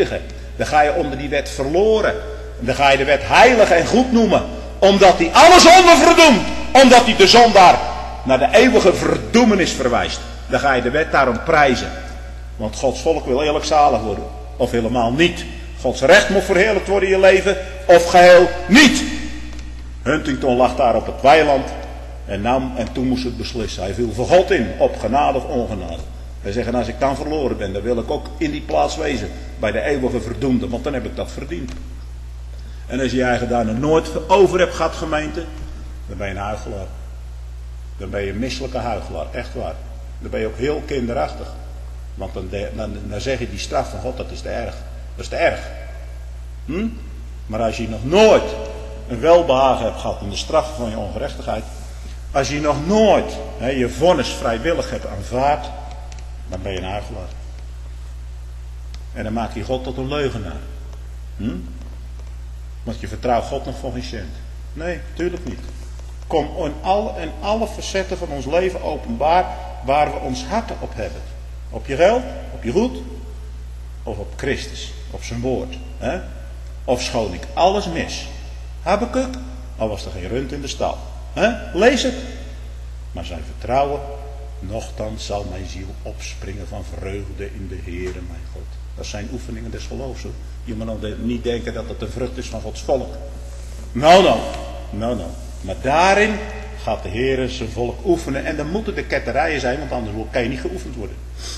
Dan ga je onder die wet verloren. En dan ga je de wet heilig en goed noemen. Omdat hij alle zonden verdoemt. Omdat hij de zondaar naar de eeuwige verdoemenis verwijst. Dan ga je de wet daarom prijzen. Want Gods volk wil eerlijk zalig worden. Of helemaal niet. Gods recht moet verheerlijkt worden in je leven. Of geheel niet. Huntington lag daar op het weiland. En toen moest het beslissen. Hij viel voor God in. Op genade of ongenade. Wij zeggen, als ik dan verloren ben, dan wil ik ook in die plaats wezen. Bij de eeuwige verdoemde. Want dan heb ik dat verdiend. En als je je eigen daar nog nooit over hebt gehad, gemeente. Dan ben je een huichelaar. Dan ben je een misselijke huichelaar. Echt waar. Dan ben je ook heel kinderachtig. Want dan zeg je die straf van God, dat is te erg. Dat is te erg. Maar als je nog nooit een welbehagen hebt gehad in de straf van je ongerechtigheid. Als je nog nooit je vonnis vrijwillig hebt aanvaard. Dan ben je een huichelaar. En dan maak je God tot een leugenaar. Want je vertrouwt God nog voor geen cent. Nee, tuurlijk niet. Kom in alle facetten van ons leven openbaar waar we ons hart op hebben. Op je geld, op je goed, of op Christus, op zijn woord. Of schoon ik alles mis. Habakuk, al was er geen rund in de stal. Lees het. Maar zijn vertrouwen, nochtans zal mijn ziel opspringen van vreugde in de Heere mijn God. Dat zijn oefeningen des geloofs. Hoor. Je moet dan niet denken dat het een vrucht is van Gods volk. No. Maar daarin gaat de Heere zijn volk oefenen. En dan moeten de ketterijen zijn, want anders kan je niet geoefend worden.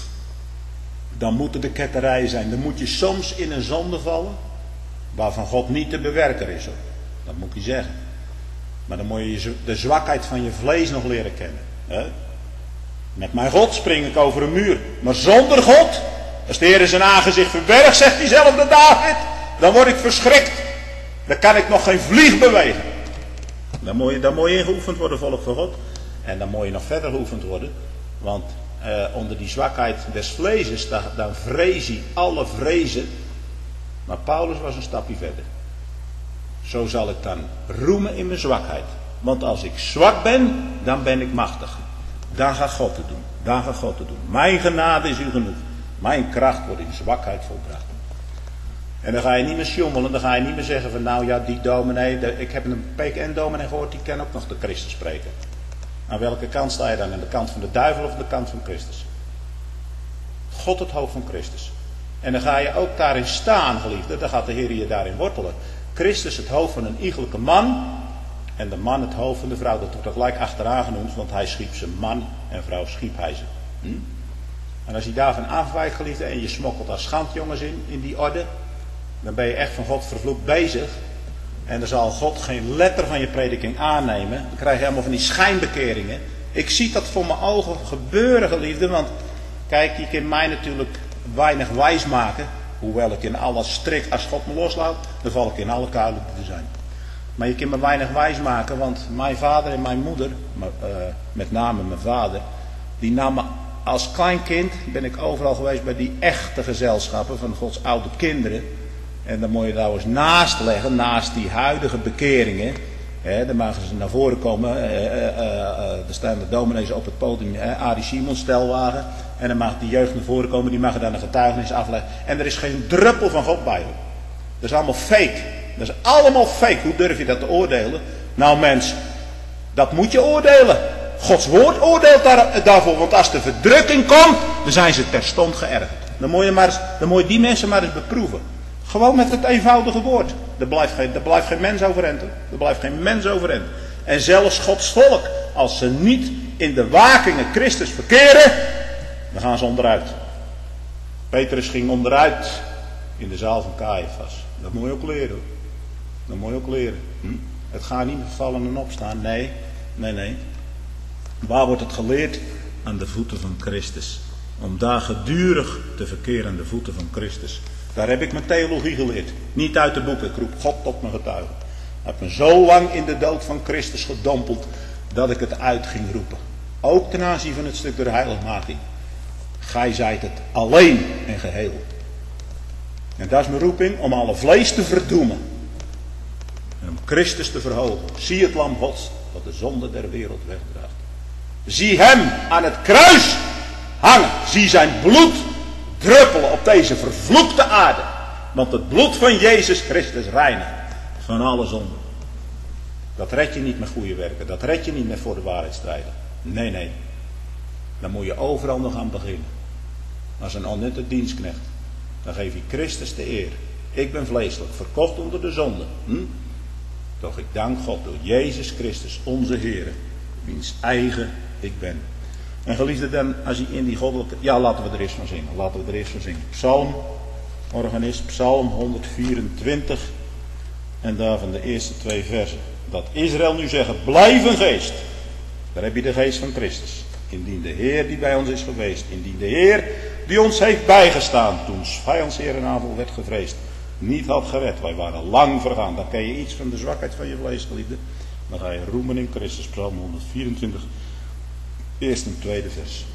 Dan moeten de ketterijen zijn. Dan moet je soms in een zonde vallen, waarvan God niet te bewerken is. Hoor. Dat moet ik zeggen. Maar dan moet je de zwakheid van je vlees nog leren kennen. Met mijn God spring ik over een muur. Maar zonder God, als de Heer zijn aangezicht verbergt, zegt diezelfde David, dan word ik verschrikt. Dan kan ik nog geen vlieg bewegen. Dan moet je geoefend worden, volk van God. En dan moet je nog verder geoefend worden. Want onder die zwakheid des vleeses, dan vrees hij alle vrezen. Maar Paulus was een stapje verder. Zo zal ik dan roemen in mijn zwakheid. Want als ik zwak ben, dan ben ik machtig. Dan gaat God het doen. Dan gaat God het doen. Mijn genade is u genoeg. Mijn kracht wordt in zwakheid volbracht. En dan ga je niet meer sjoemelen. Dan ga je niet meer zeggen van nou ja, die dominee. Ik heb een PKN-dominee gehoord, die kan ook nog de Christus spreken. Aan welke kant sta je dan? Aan de kant van de duivel of de kant van Christus? God het hoofd van Christus. En dan ga je ook daarin staan, geliefde. Dan gaat de Heer je daarin wortelen. Christus het hoofd van een iegelijke man. En de man het hoofd van de vrouw. Dat wordt er gelijk achteraan genoemd. Want hij schiep ze man en vrouw schiep hij ze. En als je daarvan afwijkt, geliefde. En je smokkelt als schandjongens in die orde. Dan ben je echt van God vervloekt bezig. En dan zal God geen letter van je prediking aannemen. Dan krijg je helemaal van die schijnbekeringen. Ik zie dat voor mijn ogen gebeuren, geliefde. Want kijk, je kunt mij natuurlijk weinig wijs maken. Hoewel ik in alles strik, als God me loslaat, dan val ik in alle kuilen die er zijn. Maar je kunt me weinig wijs maken, want mijn vader en mijn moeder, met name mijn vader, die nam me als klein kind, ben ik overal geweest bij die echte gezelschappen van Gods oude kinderen. En dan moet je daar eens naast leggen, naast die huidige bekeringen. Dan mogen ze naar voren komen. Er staan de dominees op het podium, Arie Simons, Stelwagen. En dan mag die jeugd naar voren komen, die mag dan een getuigenis afleggen. En er is geen druppel van God bij. Hoor. Dat is allemaal fake. Dat is allemaal fake. Hoe durf je dat te oordelen? Nou mens, dat moet je oordelen. Gods woord oordeelt daarvoor. Want als de verdrukking komt, dan zijn ze terstond geërgerd. Dan moet je die mensen maar eens beproeven. Gewoon met het eenvoudige woord. Er blijft geen mens overeind. Er blijft geen mens overeind. En zelfs Gods volk, als ze niet in de wakingen Christus verkeren, dan gaan ze onderuit. Petrus ging onderuit in de zaal van Caiaphas. Dat moet je ook leren. Hoor. Dat moet je ook leren. Het gaat niet meer vallen en opstaan. Nee. Waar wordt het geleerd? Aan de voeten van Christus. Om daar gedurig te verkeren aan de voeten van Christus. Daar heb ik mijn theologie geleerd. Niet uit de boeken. Ik roep God tot mijn getuige. Ik heb me zo lang in de dood van Christus gedompeld, dat ik het uit ging roepen. Ook ten aanzien van het stuk der heiligmaking. Gij zijt het alleen en geheel. En dat is mijn roeping, om alle vlees te verdoemen. En om Christus te verhogen. Zie het lam Gods, dat de zonde der wereld wegdraagt. Zie hem aan het kruis hangen. Zie zijn bloed druppelen op deze vervloekte aarde. Want het bloed van Jezus Christus reinigt van alle zonde. Dat red je niet met goede werken. Dat red je niet met voor de waarheid strijden. Nee, nee. Dan moet je overal nog aan beginnen. Als een onnutte dienstknecht. Dan geef je Christus de eer. Ik ben vleeselijk, verkocht onder de zonde. Doch ik dank God door Jezus Christus, onze Heer, wiens eigen ik ben. En geliefde dan, als je in die goddelijke... Ja, laten we er eerst van zingen. Laten we er eerst van zingen. Psalm, organist, Psalm 124. En daarvan de eerste 2 versen. Dat Israël nu zeggen, blijf een geest. Daar heb je de geest van Christus. Indien de Heer die bij ons is geweest. Indien de Heer die ons heeft bijgestaan. Toen vijandsheer en aanval werd gevreesd. Niet had gered. Wij waren lang vergaan. Dan ken je iets van de zwakheid van je vlees, geliefde. Dan ga je roemen in Christus. Psalm 124. Eerste en tweede vers.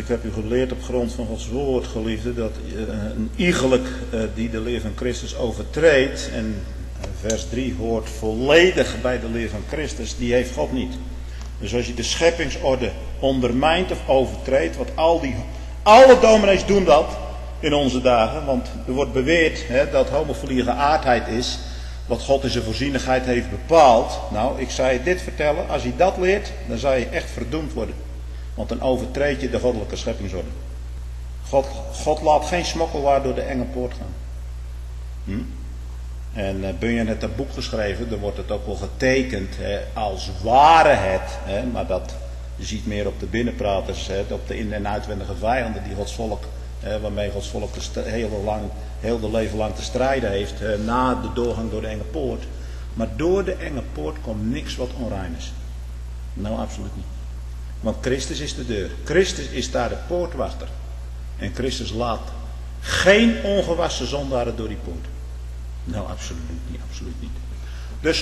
Ik heb u geleerd op grond van Gods woord, geliefde, dat een iegelijk die de leer van Christus overtreedt, en vers 3 hoort volledig bij de leer van Christus, die heeft God niet. Dus als je de scheppingsorde ondermijnt of overtreedt, wat alle dominees doen dat in onze dagen, want er wordt beweerd dat homofilie geaardheid is, wat God in zijn voorzienigheid heeft bepaald. Nou, ik zou je dit vertellen, als je dat leert, dan zou je echt verdoemd worden. Want dan overtreed je de goddelijke scheppingsorde. God laat geen smokkelwaar door de enge poort gaan. En Bunyan heeft dat boek geschreven, daar wordt het ook wel getekend als ware het. Maar dat, je ziet meer op de binnenpraters, op de in- en uitwendige vijanden die Gods volk, waarmee Gods volk heel de leven lang te strijden heeft, na de doorgang door de enge poort. Maar door de enge poort komt niks wat onrein is. Nou, absoluut niet. Want Christus is de deur. Christus is daar de poortwachter. En Christus laat geen ongewassen zondaren door die poort. Nou, absoluut niet. Dus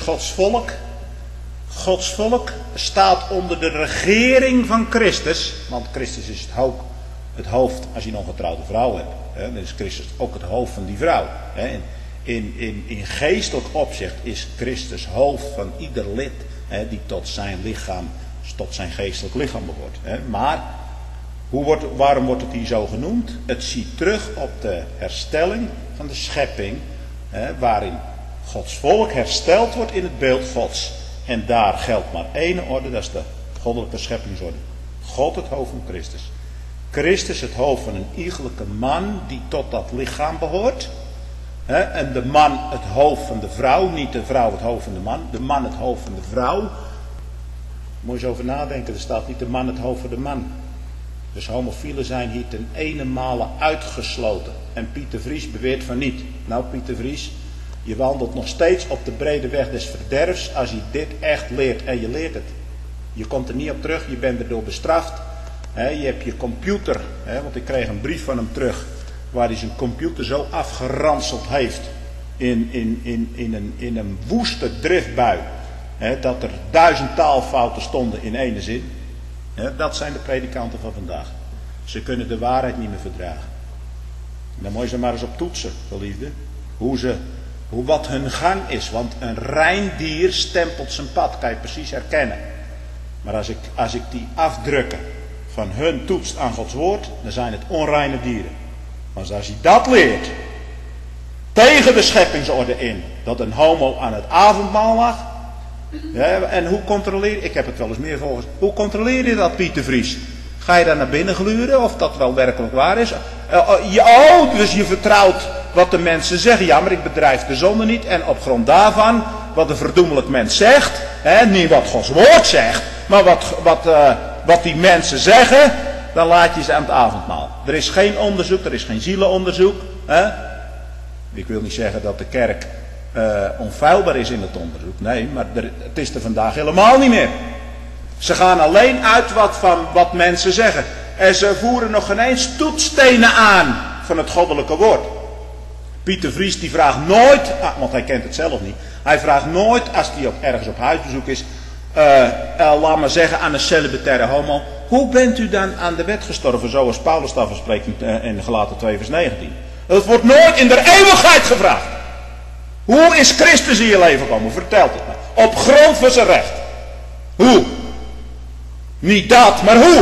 Gods volk staat onder de regering van Christus. Want Christus is het hoofd als je een ongetrouwde vrouw hebt. Dan is Christus ook het hoofd van die vrouw. In geestelijk opzicht is Christus hoofd van ieder lid die tot zijn lichaam, tot zijn geestelijk lichaam behoort. Maar waarom wordt het hier zo genoemd? Het ziet terug op de herstelling van de schepping, waarin Gods volk hersteld wordt in het beeld Gods. En daar geldt maar één orde, dat is de goddelijke scheppingsorde. God het hoofd van Christus. Christus het hoofd van een iegelijke man die tot dat lichaam behoort. En de man het hoofd van de vrouw, niet de vrouw het hoofd van de man. De man het hoofd van de vrouw. Moet je eens over nadenken, er staat niet de man het hoofd van de man. Dus homofielen zijn hier ten ene male uitgesloten. En Pieter Vries beweert van niet. Nou, Pieter Vries, je wandelt nog steeds op de brede weg des verderfs als je dit echt leert. En je leert het. Je komt er niet op terug, je bent erdoor bestraft. Je hebt je computer, want ik kreeg een brief van hem terug, waar hij zijn computer zo afgeranseld heeft in een woeste driftbui, dat er 1000 taalfouten stonden in ene zin. Dat zijn de predikanten van vandaag. Ze kunnen de waarheid niet meer verdragen. Dan moet je ze maar eens op toetsen, geliefde. Wat hun gang is. Want een rein dier stempelt zijn pad, kan je precies herkennen. Maar als ik die afdrukken van hun toetst aan Gods woord, dan zijn het onreine dieren. Maar als je dat leert, tegen de scheppingsorde in, dat een homo aan het avondmaal lag. En hoe controleer je, ik heb het wel eens meer volgens, hoe controleer je dat, Pieter Vries? Ga je daar naar binnen gluren of dat wel werkelijk waar is? Dus je vertrouwt wat de mensen zeggen. Ja, maar ik bedrijf de zonde niet. En op grond daarvan, wat een verdoemelijk mens zegt, niet wat Gods woord zegt, maar wat die mensen zeggen, dan laat je ze aan het avondmaal. Er is geen onderzoek, er is geen zielenonderzoek. Ik wil niet zeggen dat de kerk onfeilbaar is in het onderzoek. Nee, maar het is er vandaag helemaal niet meer. Ze gaan alleen uit van wat mensen zeggen. En ze voeren nog geen eens toetsstenen aan van het goddelijke woord. Pieter Vries die vraagt nooit, want hij kent het zelf niet. Hij vraagt nooit als hij ergens op huisbezoek is, laat maar zeggen aan een celibataire homo. Hoe bent u dan aan de wet gestorven, zoals Paulus daarvan spreekt in Galaten 2 vers 19. Dat wordt nooit in de eeuwigheid gevraagd. Hoe is Christus in je leven gekomen? Vertelt het mij. Op grond van zijn recht. Hoe? Niet dat, maar hoe?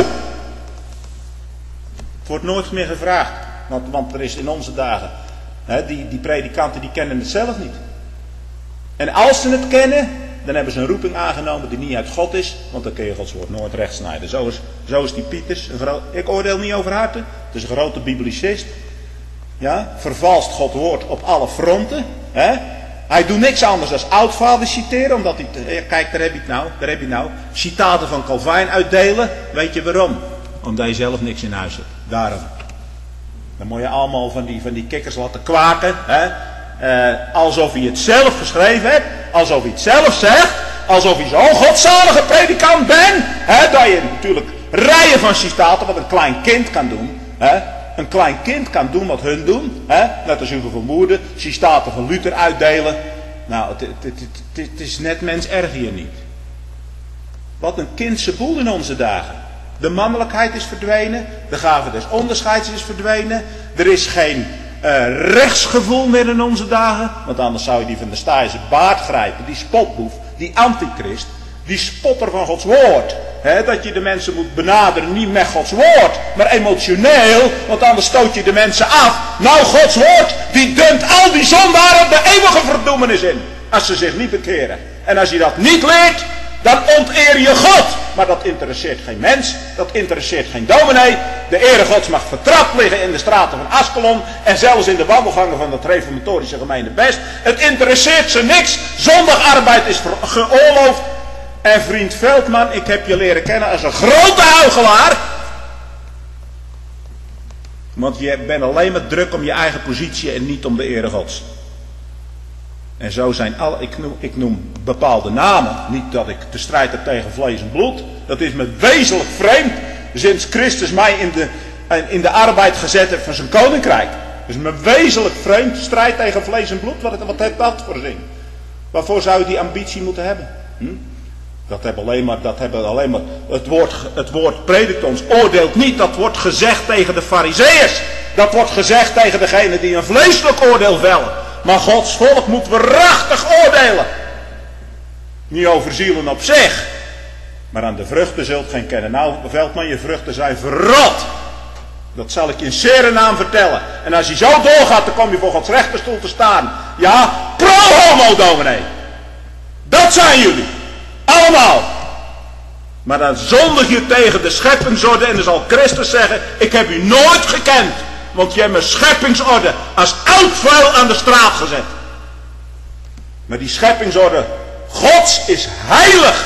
Het wordt nooit meer gevraagd. Want er is in onze dagen, die predikanten die kennen het zelf niet. En als ze het kennen, dan hebben ze een roeping aangenomen die niet uit God is. Want dan kun je Gods woord nooit recht snijden. Zo is die Pieters. Ik oordeel niet over harte. Het is een grote biblicist. Ja, vervalst Gods woord op alle fronten. Hij doet niks anders dan oudvader citeren. Omdat hij, kijk, daar heb je het nou. Citaten van Calvijn uitdelen. Weet je waarom? Omdat je zelf niks in huis hebt. Daarom. Dan moet je allemaal van die kikkers laten kwaken. Alsof je het zelf geschreven hebt. Alsof je het zelf zegt. Alsof je zo'n godzalige predikant bent. Dat je natuurlijk rijen van citaten wat een klein kind kan doen. Een klein kind kan doen wat hun doen. Net als Hugo van Moerden. Citaten van Luther uitdelen. Nou, het is net mens erg hier niet. Wat een kindse boel in onze dagen. De mannelijkheid is verdwenen. De gave des onderscheids is verdwenen. Er is geen rechtsgevoel meer in onze dagen. Want anders zou je die van de Staaijse baard grijpen. Die spotboef, die antichrist. Die spotter van Gods woord. Dat je de mensen moet benaderen niet met Gods woord. Maar emotioneel. Want anders stoot je de mensen af. Nou, Gods woord die dumpt al die zondaren de eeuwige verdoemenis in. Als ze zich niet bekeren. En als je dat niet leert. Dan onteer je God. Maar dat interesseert geen mens. Dat interesseert geen dominee. De ere Gods mag vertrapt liggen in de straten van Askelon. En zelfs in de wandelgangen van de reformatorische gemeente Best. Het interesseert ze niks. Zondagarbeid is geoorloofd. En vriend Veldman, ik heb je leren kennen als een grote huichelaar. Want je bent alleen maar druk om je eigen positie en niet om de ere Gods. En zo zijn ik noem bepaalde namen. Niet dat ik de strijd heb tegen vlees en bloed. Dat is me wezenlijk vreemd. Sinds Christus mij in de arbeid gezet heeft van zijn koninkrijk. Dat is me wezenlijk vreemd. Strijd tegen vlees en bloed. Wat heeft dat voor zin? Waarvoor zou je die ambitie moeten hebben? Dat hebben alleen maar het woord predikt ons. Oordeelt niet. Dat wordt gezegd tegen de Farizeeërs. Dat wordt gezegd tegen degene die een vleeselijk oordeel vellen. Maar Gods volk moet waarachtig oordelen. Niet over zielen op zich. Maar aan de vruchten zult geen kennen. Nou, Veldman, je vruchten zijn verrot. Dat zal ik je in zere naam vertellen. En als je zo doorgaat, dan kom je voor Gods rechterstoel te staan. Ja, pro-homo dominee. Dat zijn jullie. Allemaal. Maar dan zondig je tegen de scheppingsorde. En dan zal Christus zeggen, ik heb u nooit gekend. Want je hebt mijn scheppingsorde als oud vuil aan de straat gezet. Maar die scheppingsorde Gods is heilig.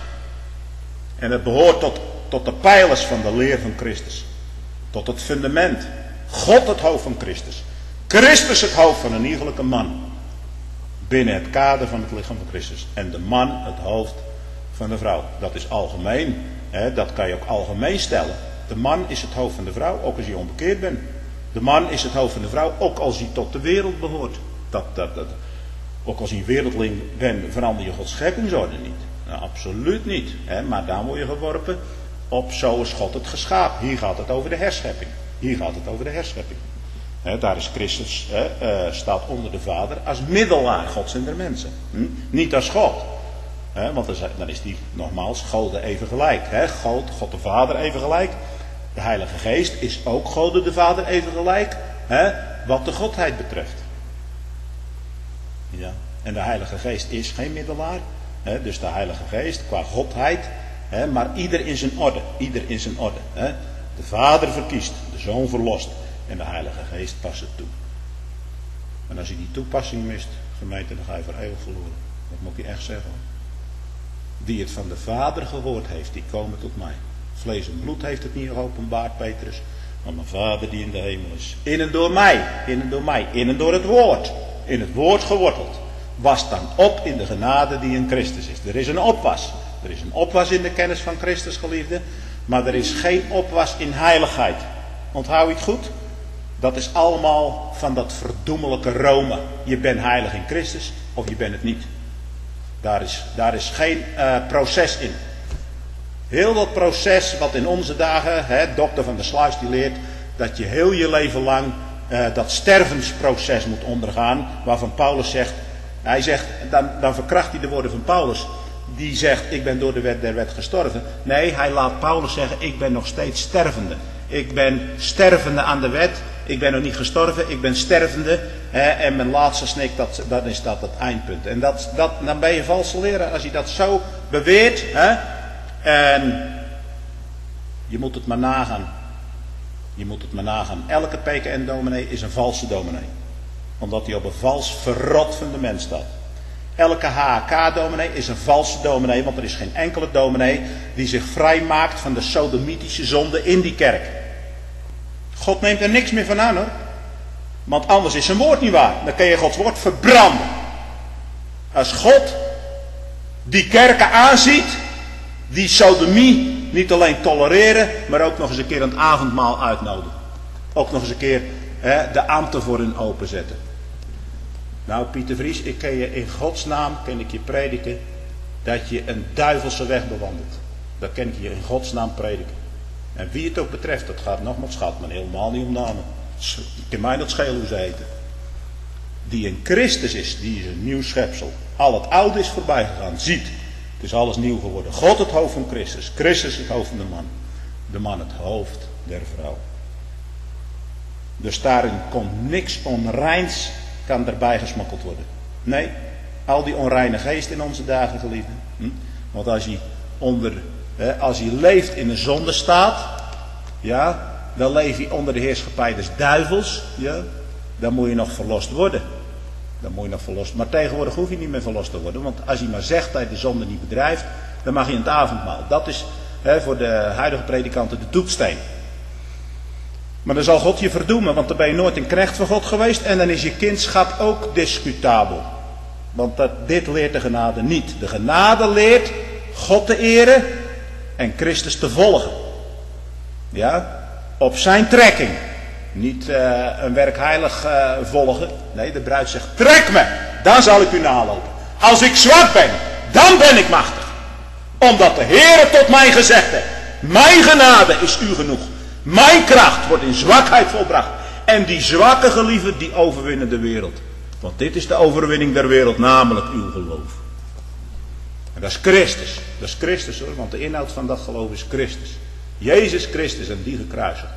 En het behoort tot de pijlers van de leer van Christus. Tot het fundament. God het hoofd van Christus. Christus het hoofd van een iegelijke man. Binnen het kader van het lichaam van Christus. En de man het hoofd van de vrouw. Dat is algemeen. Dat kan je ook algemeen stellen. De man is het hoofd van de vrouw, ook als hij onbekeerd bent. De man is het hoofd van de vrouw, ook als hij tot de wereld behoort. Ook als je een wereldling bent, verander je Gods scheppingsorde niet. Nou, absoluut niet. Maar daar word je geworpen op zoals God het geschapen. Hier gaat het over de herschepping. Hier gaat het over de herschepping. Daar is Christus, staat onder de Vader als middelaar Gods en der mensen. Niet als God. Want dan is die nogmaals God even gelijk. God de Vader even gelijk. De Heilige Geest is ook God de Vader even gelijk. Wat de Godheid betreft. Ja. En de Heilige Geest is geen middelaar. Dus de Heilige Geest qua Godheid. Maar ieder in zijn orde. Ieder in zijn orde. De Vader verkiest. De Zoon verlost. En de Heilige Geest past het toe. En als je die toepassing mist, gemeente, dan ga je voor eeuwig verloren. Dat moet je echt zeggen. Die het van de Vader gehoord heeft, die komen tot mij. Vlees en bloed heeft het niet geopenbaard, Petrus. Maar mijn Vader die in de hemel is. In en door mij. In en door mij. In en door het woord. In het woord geworteld. Was dan op in de genade die in Christus is. Er is een opwas. Er is een opwas in de kennis van Christus, geliefde. Maar er is geen opwas in heiligheid. Onthoud je het goed? Dat is allemaal van dat verdoemelijke Rome. Je bent heilig in Christus of je bent het niet. Daar is geen proces in. Heel dat proces wat in onze dagen, dokter van der Sluis die leert, dat je heel je leven lang dat stervensproces moet ondergaan. Waarvan Paulus zegt, hij zegt, dan verkracht hij de woorden van Paulus. Die zegt, ik ben door de wet der wet gestorven. Nee, hij laat Paulus zeggen, ik ben nog steeds stervende. Ik ben stervende aan de wet. Ik ben nog niet gestorven, ik ben stervende. En mijn laatste snik, dan is dat het eindpunt. En dan ben je valse leraar als je dat zo beweert. En je moet het maar nagaan. Je moet het maar nagaan. Elke PKN-dominee is een valse dominee. Omdat hij op een vals verrot fundament staat. Elke HK-dominee is een valse dominee. Want er is geen enkele dominee die zich vrijmaakt van de sodomitische zonde in die kerk. God neemt er niks meer van aan, hoor. Want anders is zijn woord niet waar. Dan kun je Gods woord verbranden. Als God die kerken aanziet, die sodomie niet alleen tolereren, maar ook nog eens een keer aan het avondmaal uitnodigen. Ook nog eens een keer de ambten voor hun openzetten. Nou, Pieter Vries, ik kan je in Gods naam prediken dat je een duivelse weg bewandelt. Dat kan ik je in Gods naam prediken. En wie het ook betreft, dat gaat nogmaals, gaat men helemaal niet om namen. Ik kan mij dat schelen hoe ze heten. Die in Christus is, die is een nieuw schepsel. Al het oude is voorbij gegaan. Ziet, het is alles nieuw geworden. God het hoofd van Christus. Christus het hoofd van de man. De man het hoofd der vrouw. Dus daarin komt niks onreins, kan erbij gesmokkeld worden. Nee, al die onreine geest in onze dagen, geliefden. Want als je leeft in een zondestaat, ja, dan leef je onder de heerschappij des duivels, ja, dan moet je nog verlost worden. Maar tegenwoordig hoef je niet meer verlost te worden, want als je maar zegt dat je de zonde niet bedrijft, dan mag je in het avondmaal. Dat is voor de huidige predikanten de doepsteen. Maar dan zal God je verdoemen, want dan ben je nooit een knecht van God geweest en dan is je kindschap ook discutabel. Want dit leert de genade niet. De genade leert God te eren en Christus te volgen. Ja, op zijn trekking. Niet een werkheilig volgen. Nee, de bruid zegt, trek me, dan zal ik u nalopen. Als ik zwak ben, dan ben ik machtig. Omdat de Heere tot mij gezegd heeft, mijn genade is u genoeg. Mijn kracht wordt in zwakheid volbracht. En die zwakke geliefden, die overwinnen de wereld. Want dit is de overwinning der wereld, namelijk uw geloof. En dat is Christus. Dat is Christus hoor, want de inhoud van dat geloof is Christus. Jezus Christus en die gekruisigd.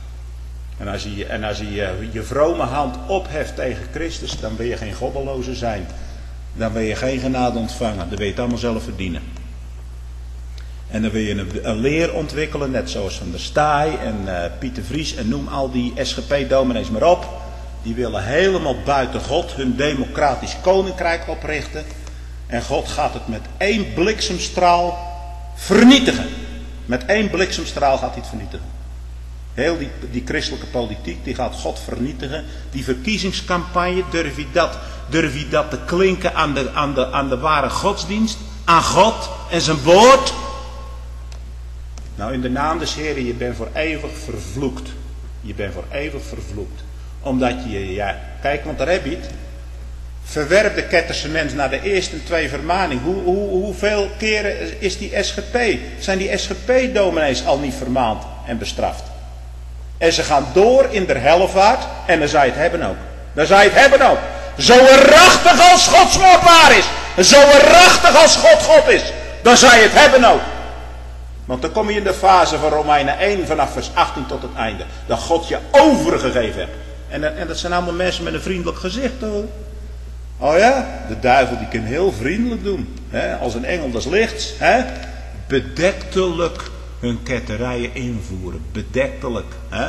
En als je je vrome hand opheft tegen Christus, dan wil je geen goddeloze zijn. Dan wil je geen genade ontvangen. Dan wil je het allemaal zelf verdienen. En dan wil je een leer ontwikkelen, net zoals Van der Staaij en Pieter Vries en noem al die SGP-dominees maar op. Die willen helemaal buiten God hun democratisch koninkrijk oprichten. En God gaat het met één bliksemstraal vernietigen. Met één bliksemstraal gaat hij het vernietigen. Heel die christelijke politiek, die gaat God vernietigen. Die verkiezingscampagne, durf je dat te klinken aan de ware godsdienst? Aan God en zijn woord? Nou, in de naam des Heren, je bent voor eeuwig vervloekt. Je bent voor eeuwig vervloekt. Omdat je, kijk, want daar heb je het. Verwerp de ketterse mens naar de eerste 2 vermaningen. Hoeveel keren is die SGP? Zijn die SGP-dominees al niet vermaand en bestraft? En ze gaan door in de hellevaart en dan zou je het hebben ook. Dan zou je het hebben ook. Zo waarachtig als Gods woord waar is. Zo waarachtig als God is. Dan zou je het hebben ook. Want dan kom je in de fase van Romeinen 1 vanaf vers 18 tot het einde. Dat God je overgegeven hebt. En dat zijn allemaal mensen met een vriendelijk gezicht hoor. Oh ja, de duivel die kan heel vriendelijk doen. Hè? Als een engel des lichts. Hè? Bedektelijk hun ketterijen invoeren. Bedektelijk. Hè?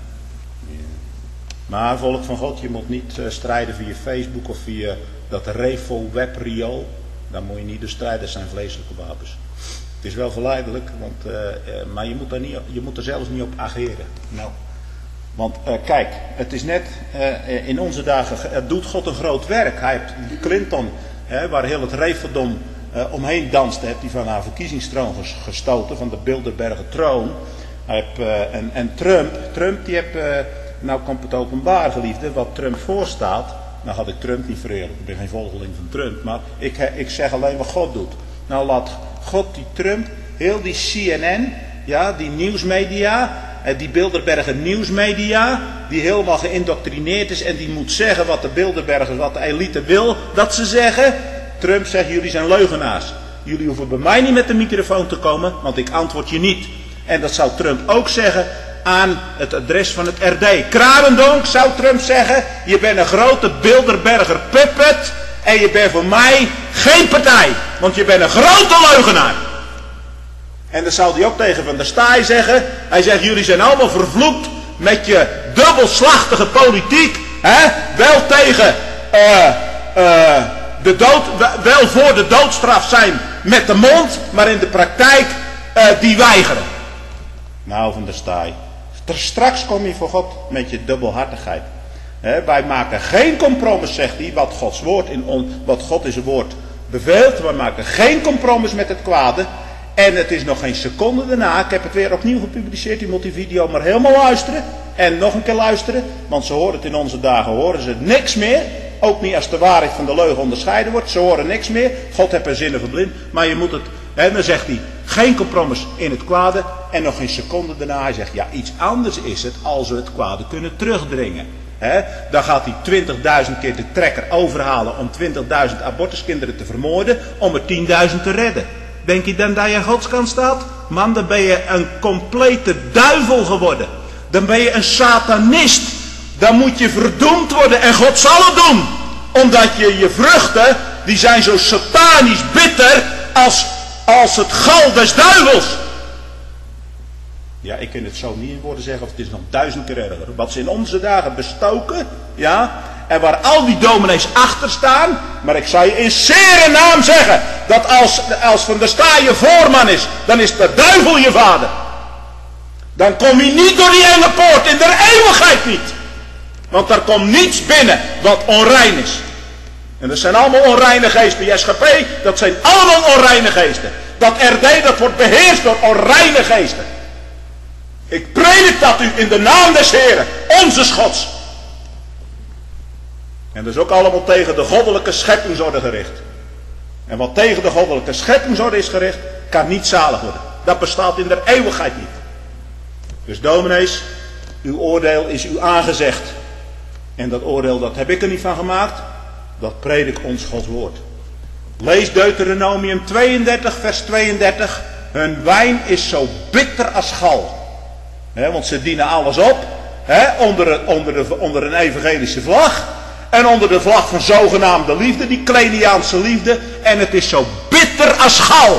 Maar volk van God, je moet niet strijden via Facebook of via dat Revo webriool. Daar moet je niet door strijden, dat zijn vleeselijke wapens. Het is wel verleidelijk, maar je moet er zelfs niet op ageren. Nou. Want kijk, het is net in onze dagen, doet God een groot werk. Hij heeft Clinton, waar heel het Referendum omheen danste, heeft hij van haar verkiezingstroon gestoten, van de Bilderberger troon. En Trump die heeft, nou komt het openbaar geliefde, wat Trump voorstaat. Nou had ik Trump niet vereren, ik ben geen volgeling van Trump, maar ik zeg alleen wat God doet. Nou laat God die Trump, heel die CNN, ja, die nieuwsmedia, die Bilderberger nieuwsmedia, die helemaal geïndoctrineerd is en die moet zeggen wat de Bilderbergers, wat de elite wil, dat ze zeggen. Trump zegt, jullie zijn leugenaars. Jullie hoeven bij mij niet met de microfoon te komen, want ik antwoord je niet. En dat zou Trump ook zeggen aan het adres van het RD. Kralendonk zou Trump zeggen, je bent een grote Bilderberger puppet en je bent voor mij geen partij, want je bent een grote leugenaar. En dat zou hij ook tegen Van der Staaij zeggen. Hij zegt, jullie zijn allemaal vervloekt met je dubbelslachtige politiek. Hè? Wel tegen de dood, wel voor de doodstraf zijn met de mond, maar in de praktijk die weigeren. Nou, Van der Staaij, straks kom je voor God met je dubbelhartigheid. Wij maken geen compromis, zegt hij, wat Gods woord wat God in zijn woord beveelt. Wij maken geen compromis met het kwade. En het is nog geen seconde daarna, ik heb het weer opnieuw gepubliceerd, u moet die video maar helemaal luisteren. En nog een keer luisteren, want ze horen het in onze dagen, horen ze niks meer. Ook niet als de waarheid van de leugen onderscheiden wordt, ze horen niks meer. God heeft er zinnen verblind, maar je moet het, en dan zegt hij, Geen compromis in het kwade. En nog een seconde daarna, hij zegt, ja, iets anders is het als we het kwade kunnen terugdringen. Dan gaat hij 20.000 keer de trekker overhalen om 20.000 abortuskinderen te vermoorden, om er 10.000 te redden. Denk je dan dat je aan Gods kant staat? Man, dan ben je een complete duivel geworden. Dan ben je een satanist. Dan moet je verdoemd worden en God zal het doen. Omdat je vruchten, die zijn zo satanisch bitter als het gal des duivels. Ja, ik kan het zo niet in woorden zeggen, of het is nog 1000 keer erger. Wat ze in onze dagen bestoken, ja, en waar al die dominees achter staan. Maar ik zal je in zere naam zeggen, dat als Van der Staaij je voorman is, dan is de duivel je vader. Dan kom je niet door die enge poort, in de eeuwigheid niet. Want daar komt niets binnen wat onrein is. En dat zijn allemaal onreine geesten. Die SGP, dat zijn allemaal onreine geesten. Dat RD, dat wordt beheerst door onreine geesten. Ik predik dat u in de naam des Heren, onze Gods. En dat is ook allemaal tegen de goddelijke scheppingsorde gericht. En wat tegen de goddelijke scheppingsorde is gericht, kan niet zalig worden. Dat bestaat in de eeuwigheid niet. Dus dominees, uw oordeel is u aangezegd. En dat oordeel, dat heb ik er niet van gemaakt. Dat predik ons Gods woord. Lees Deuteronomium 32 vers 32. Hun wijn is zo bitter als gal. Want ze dienen alles op. Onder een evangelische vlag. En onder de vlag van zogenaamde liefde. Die Kleniaanse liefde. En het is zo bitter als gal.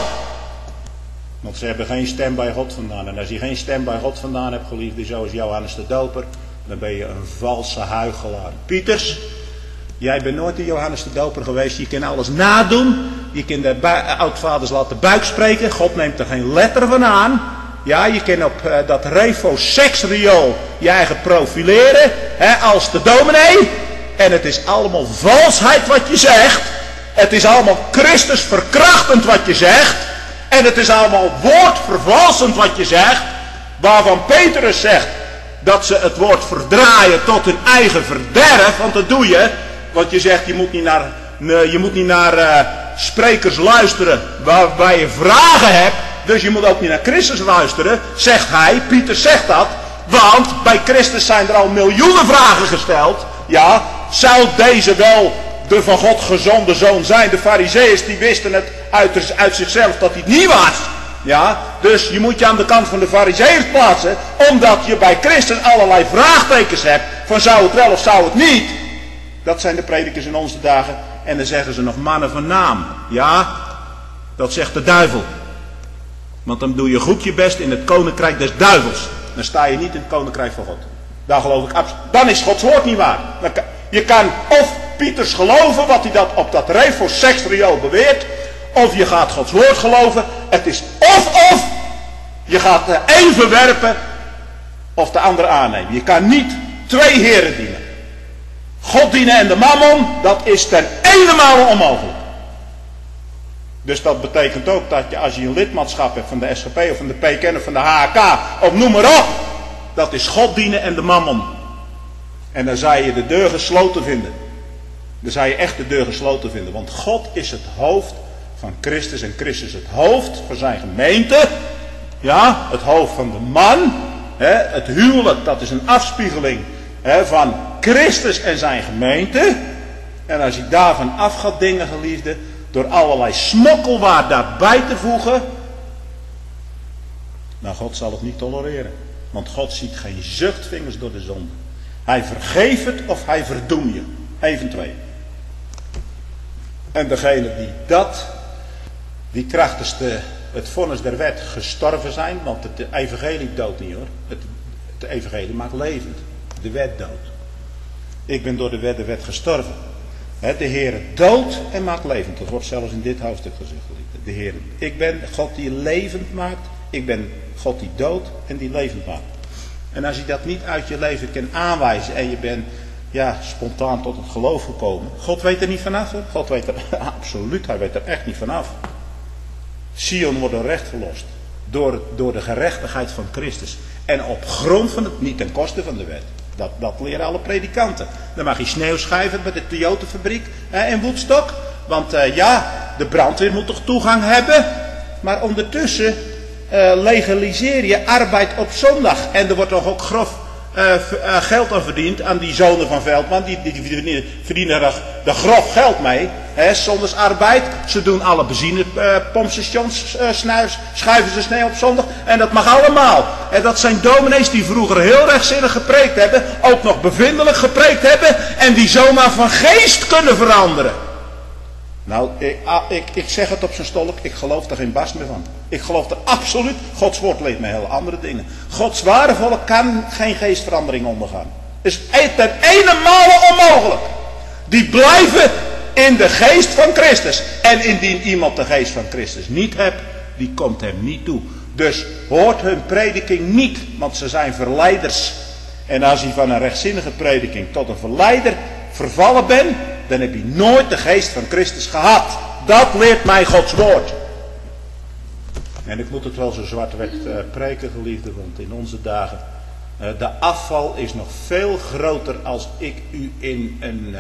Want ze hebben geen stem bij God vandaan. En als je geen stem bij God vandaan hebt, geliefde, zoals Johannes de Doper, dan ben je een valse huichelaar. Pieters, jij bent nooit een Johannes de Doper geweest. Je kan alles nadoen. Je kan de oudvaders laten buik spreken. God neemt er geen letter van aan. Ja, je kan op dat refoseksriool je eigen profileren. Als de dominee. En het is allemaal valsheid wat je zegt. Het is allemaal Christus verkrachtend wat je zegt. En het is allemaal woordvervalsend wat je zegt. Waarvan Petrus zegt dat ze het woord verdraaien tot hun eigen verderf. Want dat doe je. Want je zegt je moet niet naar sprekers luisteren waar je vragen hebt. Dus je moet ook niet naar Christus luisteren. Zegt hij. Pieter zegt dat. Want bij Christus zijn er al miljoenen vragen gesteld. Ja, zou deze wel de van God gezonde zoon zijn? De Farizeeërs die wisten het uit zichzelf dat hij het niet was. Ja, dus je moet je aan de kant van de Farizeeërs plaatsen. Omdat je bij Christus allerlei vraagtekens hebt. Van zou het wel of zou het niet? Dat zijn de predikers in onze dagen. En dan zeggen ze nog mannen van naam. Ja, dat zegt de duivel. Want dan doe je goed je best in het koninkrijk des duivels. Dan sta je niet in het koninkrijk van God. Daar geloof ik absoluut. Dan is Gods woord niet waar. Je kan of Pieters geloven wat hij dat op dat refoseksriool beweert. Of je gaat Gods woord geloven. Het is of. Je gaat de een verwerpen of de andere aannemen. Je kan niet twee heren dienen. God dienen en de mammon, dat is ten eenenmale onmogelijk. Dus dat betekent ook dat je als je een lidmaatschap hebt van de SGP of van de PKN of van de HK, of noem maar op. Dat is God dienen en de mammon. En dan zou je de deur gesloten vinden. Dan zou je echt de deur gesloten vinden. Want God is het hoofd van Christus en Christus het hoofd van zijn gemeente. Ja, het hoofd van de man. Het huwelijk, dat is een afspiegeling van Christus en zijn gemeente. En als je daarvan af gaat dingen, geliefde, door allerlei smokkelwaard daarbij te voegen, nou, God zal het niet tolereren. Want God ziet geen zuchtvingers door de zonde. Hij vergeeft het of hij verdoemt je. Een van twee. En degene die krachtens het vonnis der wet gestorven zijn, want het evangelie doodt niet hoor. Het evangelie maakt levend. De wet doodt. Ik ben door de wet gestorven. De Heer doodt en maakt levend. Dat wordt zelfs in dit hoofdstuk gezegd. De Heer. Ik ben God die levend maakt. Ik ben God die doodt en die levend maakt. En als je dat niet uit je leven kan aanwijzen en je bent spontaan tot het geloof gekomen. God weet er niet vanaf hoor. God weet er absoluut, hij weet er echt niet vanaf. Sion wordt een recht verlost. Door de gerechtigheid van Christus. En op grond van het, niet ten koste van de wet. Dat leren alle predikanten. Dan mag je sneeuw schuiven bij de Toyota-fabriek in Woodstock. Want de brandweer moet toch toegang hebben? Maar ondertussen legaliseer je arbeid op zondag. En er wordt toch ook grof geld aan verdiend aan die zonen van Veldman. Die verdienen er grof geld mee. Zondags arbeid. Ze doen alle benzinepompstations, schuiven ze sneeuw op zondag. En dat mag allemaal. En dat zijn dominees die vroeger heel rechtzinnig gepreekt hebben. Ook nog bevindelijk gepreekt hebben. En die zomaar van geest kunnen veranderen. Nou, ik zeg het op zijn stolk. Ik geloof er geen barst meer van. Ik geloof er absoluut. Gods woord leert me heel andere dingen. Gods ware volk kan geen geestverandering ondergaan. Het is ten ene onmogelijk. Die blijven in de geest van Christus. En indien iemand de geest van Christus niet hebt, die komt hem niet toe. Dus hoort hun prediking niet, want ze zijn verleiders. En als je van een rechtzinnige prediking tot een verleider vervallen bent, dan heb je nooit de geest van Christus gehad. Dat leert mij Gods woord. En ik moet het wel zo zwart-wit preken, geliefde, want in onze dagen, de afval is nog veel groter als ik u in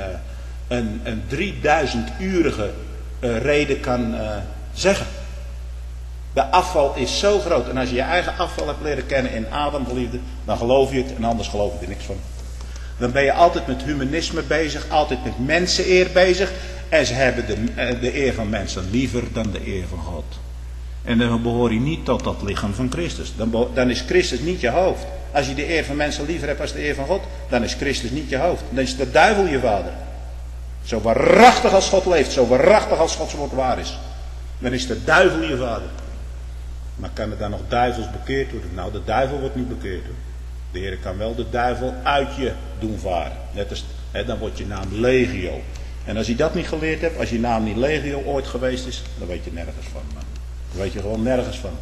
een 3000-urige reden kan zeggen. De afval is zo groot. En als je je eigen afval hebt leren kennen in Adam, geliefde, dan geloof je het en anders geloof je er niks van. Dan ben je altijd met humanisme bezig, altijd met menseneer bezig. En ze hebben de eer van mensen liever dan de eer van God. En dan behoor je niet tot dat lichaam van Christus. Dan is Christus niet je hoofd. Als je de eer van mensen liever hebt als de eer van God, dan is Christus niet je hoofd. Dan is de duivel je vader. Zo waarachtig als God leeft, zo waarachtig als Gods woord waar is. Dan is de duivel je vader. Maar kan er dan nog duivels bekeerd worden? Nou, de duivel wordt niet bekeerd hoor. De Heer kan wel de duivel uit je doen varen. Net als, dan wordt je naam legio. En als je dat niet geleerd hebt, als je naam niet legio ooit geweest is, dan weet je nergens van. Man. Dan weet je gewoon nergens van.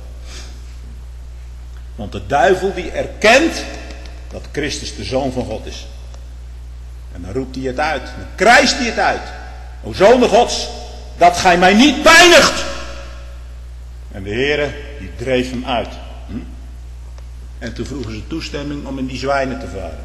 Want de duivel die erkent dat Christus de Zoon van God is. En dan roept hij het uit. Dan krijst hij het uit. O Zoon Gods, dat gij mij niet pijnigt. En de Heere, die dreef hem uit. En toen vroegen ze toestemming om in die zwijnen te varen.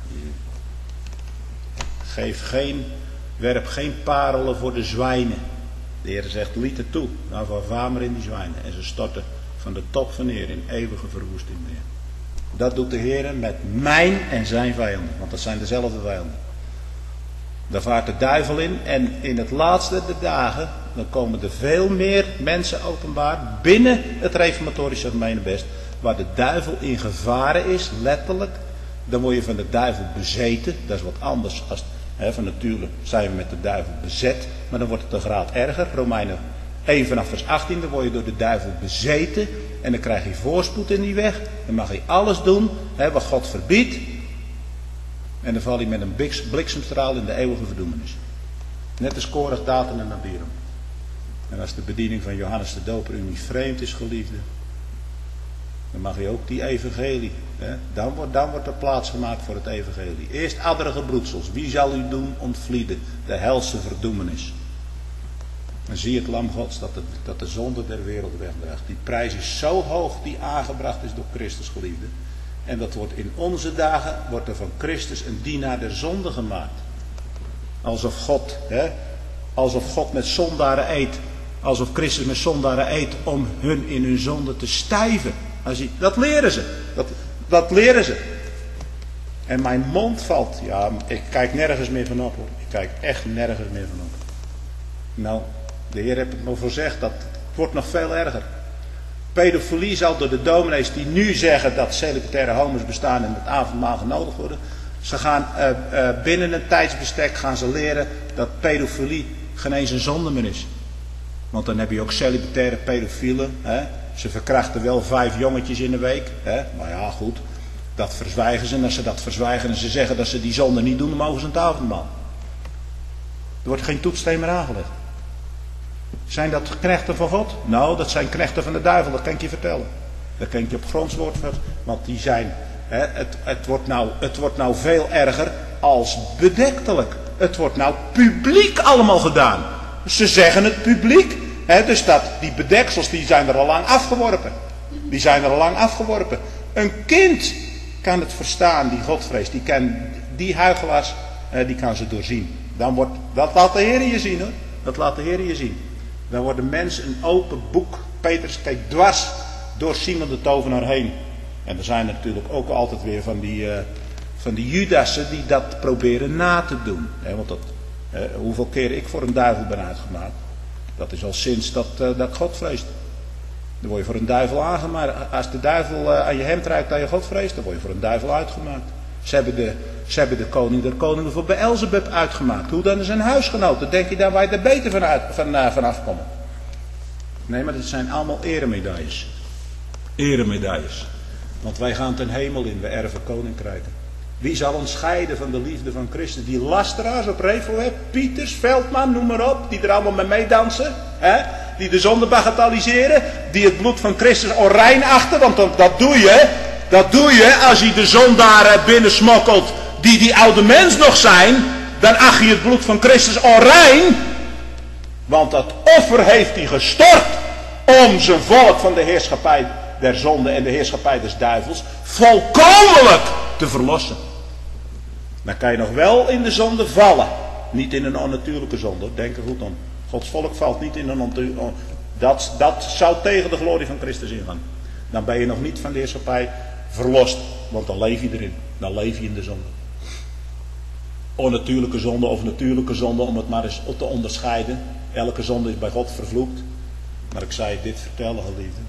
Werp geen parelen voor de zwijnen. De Heer zegt, liet het toe. Nou, vaar maar in die zwijnen. En ze storten van de top van neer in eeuwige verwoesting neer. Dat doet de Heer met mijn en zijn vijanden. Want dat zijn dezelfde vijanden. Daar vaart de duivel in. En in het laatste der dagen, dan komen er veel meer mensen openbaar binnen het reformatorische gemeenebest. Waar de duivel in gevaren is, letterlijk. Dan word je van de duivel bezeten. Dat is wat anders. Van natuurlijk zijn we met de duivel bezet. Maar dan wordt het een graad erger. Romeinen 1 vanaf vers 18. Dan word je door de duivel bezeten. En dan krijg je voorspoed in die weg. Dan mag je alles doen wat God verbiedt. En dan val je met een bliksemstraal in de eeuwige verdoemenis. Net als Korach, Datan en Abiram. En als de bediening van Johannes de Doper u niet vreemd is, geliefde, dan mag je ook die evangelie. Dan wordt er plaats gemaakt voor het evangelie. Eerst adderige broedsels. Wie zal u doen ontvlieden? De helse verdoemenis. En zie het lam Gods dat de zonde der wereld wegdraagt. Die prijs is zo hoog die aangebracht is door Christus, geliefde. En dat wordt in onze dagen, wordt er van Christus een dienaar der zonde gemaakt. Alsof God met zondaren eet. Alsof Christus met zondaren eet om hun in hun zonde te stijven. Dat leren ze. Dat leren ze. En mijn mond valt. Ja, ik kijk nergens meer van op hoor. Ik kijk echt nergens meer van op. Nou, de Heer heeft het me voorzegd. Dat wordt nog veel erger. Pedofilie zal door de dominees die nu zeggen dat celibataire homo's bestaan en het avondmaal genodigd worden. Ze gaan binnen een tijdsbestek gaan ze leren dat pedofilie geen eens een zonde meer is. Want dan heb je ook celibataire pedofielen. Ze verkrachten wel 5 jongetjes in de week. Maar ja, goed. Dat verzwijgen ze. En als ze dat verzwijgen en ze zeggen dat ze die zonde niet doen, dan mogen ze het avondmaal. Er wordt geen toetssteen meer aangelegd. Zijn dat knechten van God? Nou, dat zijn knechten van de duivel. Dat kan ik je vertellen. Dat kan ik je op grondswoord vertellen. Want die zijn... Het wordt nou veel erger als bedektelijk. Het wordt nou publiek allemaal gedaan. Ze zeggen het publiek. Dus die bedeksels die zijn er al lang afgeworpen. Die zijn er al lang afgeworpen. Een kind kan het verstaan die God vreest. Die huichelaars, die kan ze doorzien. Dat laat de Heer je zien hoor. Dat laat de Heer je zien. Dan wordt de mens een open boek. Petrus keek dwars door Simon de tovenaar heen. En er zijn er natuurlijk ook altijd weer van die Judassen die dat proberen na te doen. Want hoeveel keer ik voor een duivel ben uitgemaakt, dat is al sinds dat ik God vreest. Dan word je voor een duivel aangemaakt. Als de duivel aan je hemd ruikt dat je God vreest, dan word je voor een duivel uitgemaakt. Ze hebben de koning der koningen voor Beelzebub uitgemaakt. Hoe dan zijn huisgenoten? Denk je daar wij er beter van afkomen? Nee, maar dat zijn allemaal eremedailles. Eremedailles. Want wij gaan ten hemel in, we erven koninkrijken. Wie zal ons scheiden van de liefde van Christus? Die lasteraars op Revelweg, Pieters, Veldman, noem maar op. Die er allemaal mee meedansen. Die de zonde bagatelliseren. Die het bloed van Christus onrein achten. Want dat doe je. Dat doe je als je de zondaar binnen smokkelt. Die oude mens nog zijn. Dan acht je het bloed van Christus onrein. Want dat offer heeft hij gestort. Om zijn volk van de heerschappij der zonde en de heerschappij des duivels volkomenlijk te verlossen. Dan kan je nog wel in de zonde vallen. Niet in een onnatuurlijke zonde. Denk er goed om. Gods volk valt niet in een onnatuurlijke. Dat zou tegen de glorie van Christus ingaan. Dan ben je nog niet van de heerschappij verlost. Want dan leef je erin. Dan leef je in de zonde. Onnatuurlijke zonde of natuurlijke zonde, om het maar eens te onderscheiden. Elke zonde is bij God vervloekt. Maar ik zou je dit vertellen, geliefde.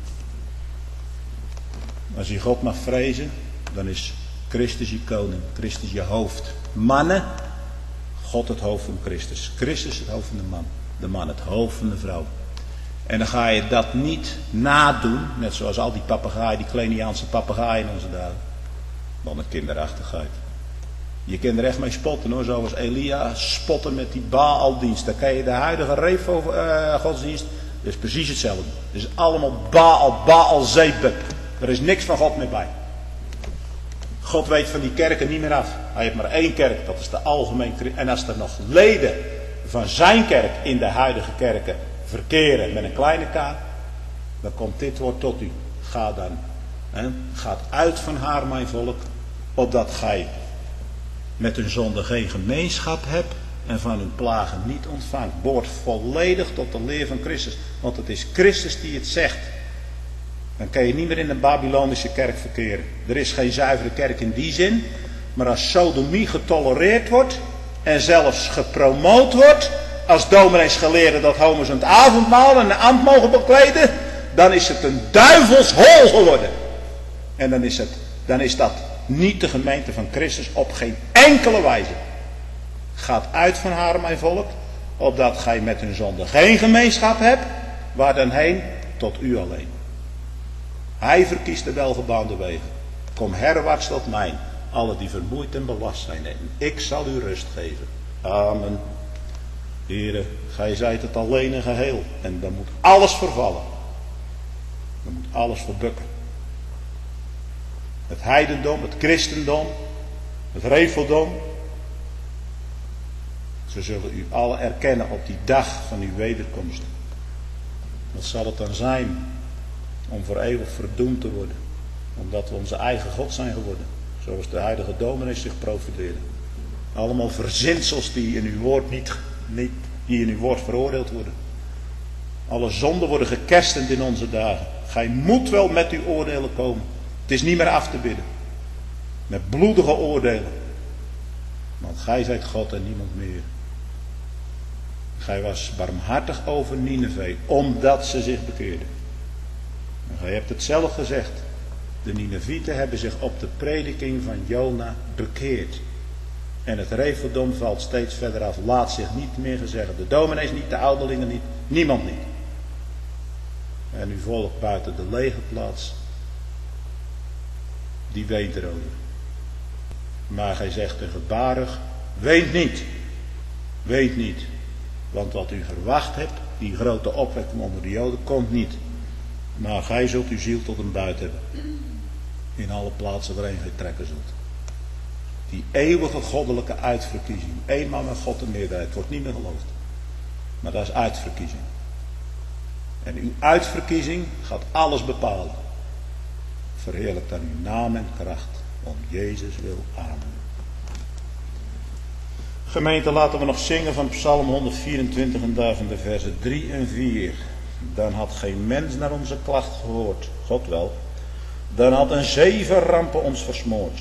Als je God mag vrezen, dan is Christus je koning. Christus je hoofd. Mannen, God het hoofd van Christus. Christus het hoofd van de man. De man het hoofd van de vrouw. En dan ga je dat niet nadoen. Net zoals al die papegaaien, die Kleiniaanse papegaaien in onze dagen. Wat een kinderachtigheid. Je kunt er echt mee spotten hoor. Zoals Elia spotten met die Baaldienst. Dan kan je de huidige Revo-godsdienst. Dat is precies hetzelfde. Het is allemaal Baal-Zebub. Er is niks van God meer bij. God weet van die kerken niet meer af. Hij heeft maar één kerk. Dat is de algemeen. En als er nog leden van zijn kerk in de huidige kerken verkeren met een kleine k, dan komt dit woord tot u. Ga dan. Gaat uit van haar mijn volk. Opdat gij met hun zonde geen gemeenschap hebt. En van hun plagen niet ontvangt. Behoort volledig tot de leer van Christus. Want het is Christus die het zegt. Dan kan je niet meer in een Babylonische kerk verkeren. Er is geen zuivere kerk in die zin. Maar als sodomie getolereerd wordt. En zelfs gepromoot wordt. Als domineesgeleerden dat homo's het avondmaal en een ambt mogen bekleden. Dan is het een duivelshol geworden. En dan is dat niet de gemeente van Christus op geen enkele wijze. Gaat uit van haar mijn volk. Opdat gij met hun zonde geen gemeenschap hebt. Waar dan heen? Tot u alleen. Hij verkiest de welgebaande wegen. Kom herwaarts tot mij. Alle die vermoeid en belast zijn. En ik zal u rust geven. Amen. Heere, gij zijt het alleen en geheel. En dan moet alles vervallen. Dan moet alles verbukken. Het heidendom, het christendom, het reveldom. Ze zullen u alle erkennen op die dag van uw wederkomst. Wat zal het dan zijn om voor eeuwig verdoemd te worden? Omdat we onze eigen God zijn geworden. Zoals de huidige dominees zich profileren. Allemaal verzinsels die in uw woord die in uw woord veroordeeld worden. Alle zonden worden gekerstend in onze dagen. Gij moet wel met uw oordelen komen. Het is niet meer af te bidden. Met bloedige oordelen. Want gij zijt God en niemand meer. Gij was barmhartig over Nineve, omdat ze zich bekeerden. En gij hebt het zelf gezegd. De Ninevieten hebben zich op de prediking van Jona bekeerd. En het reveldom valt steeds verder af. Laat zich niet meer gezeggen. De dominees niet, de ouderlingen niet, niemand niet. En uw volk buiten de lege plaats, die weent erover. Maar gij zegt een gebarig, weent niet. Weent niet. Want wat u verwacht hebt, die grote opwekking onder de Joden, komt niet. Maar gij zult uw ziel tot een buit hebben. In alle plaatsen waarin gij trekken zult. Die eeuwige goddelijke uitverkiezing. Eenmaal met God de meerderheid. Wordt niet meer geloofd. Maar dat is uitverkiezing. En uw uitverkiezing gaat alles bepalen. Verheerlijk dan uw naam en kracht. Om Jezus wil. Amen. Gemeente, laten we nog zingen van Psalm 124 en daarvan de versen 3 en 4. dan had geen mens naar onze klacht gehoord, God wel. Dan had een 7 rampen ons versmoord.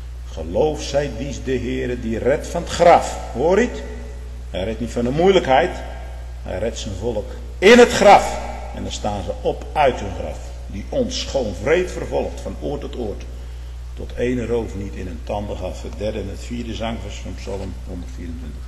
Geloof zij dies de Heere die redt van het graf. Hoor je het? Hij redt niet van de moeilijkheid. Hij redt zijn volk in het graf. En dan staan ze op uit hun graf. Die ons schoon vreed vervolgt van oord tot oord. Tot ene roof niet in een tanden gaf. Het derde en het vierde zangvers van Psalm 124.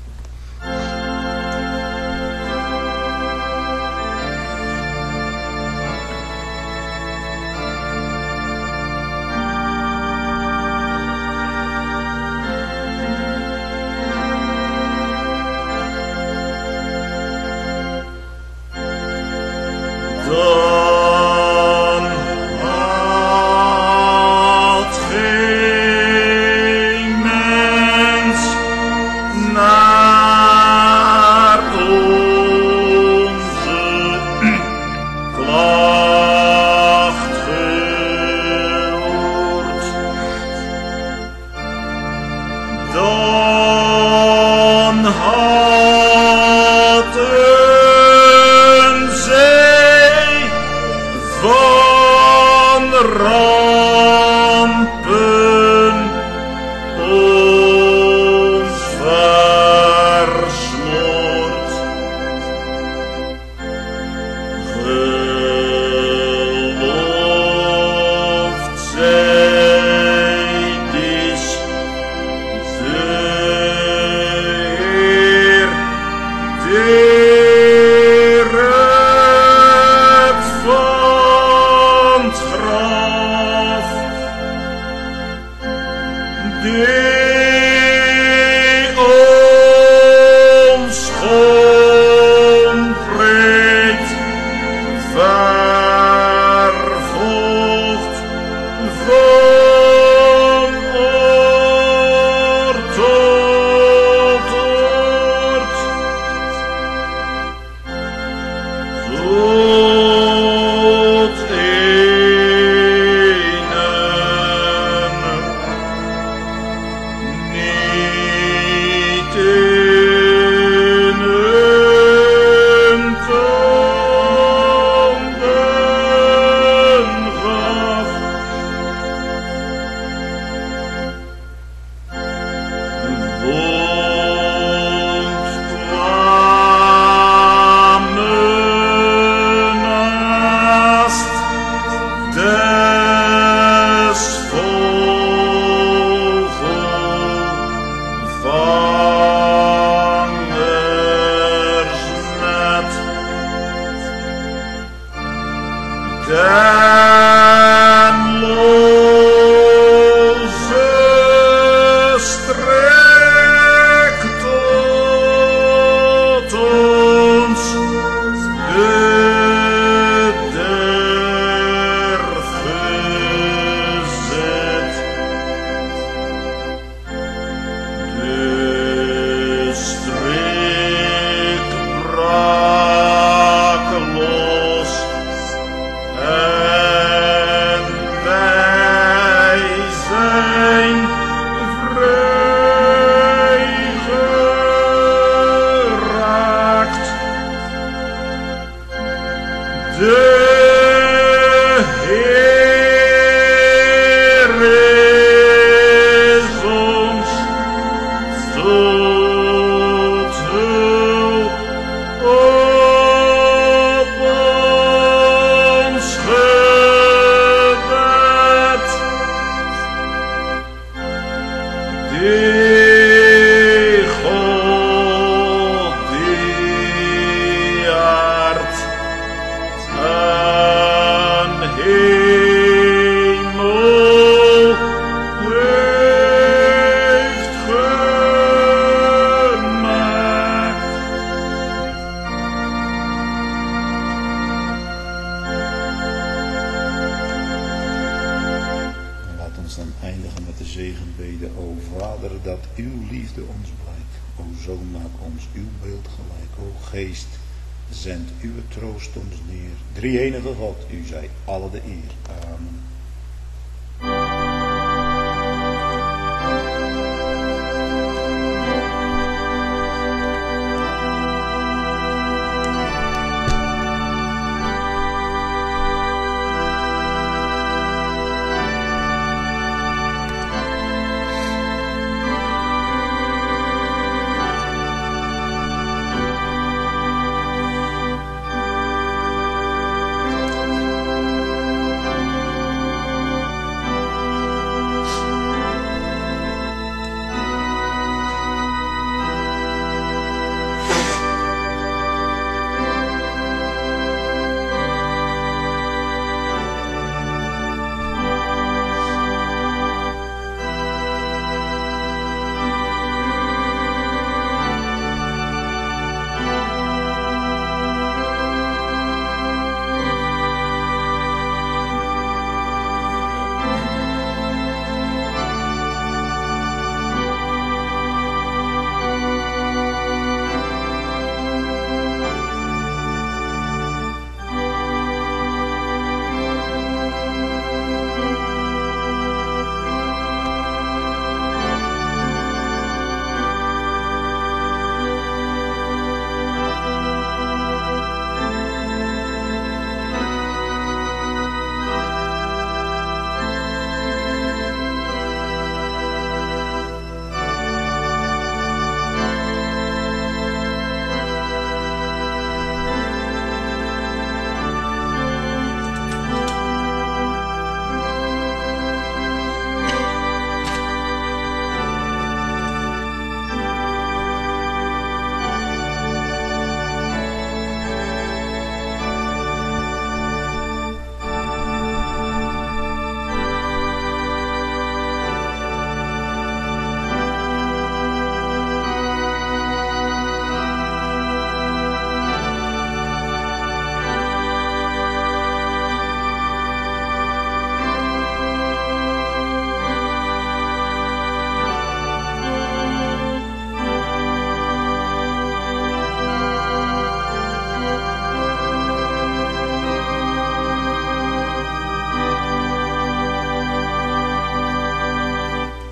Zend uw troost ons neer. Drie-enige God, u zij alle de eer. Amen.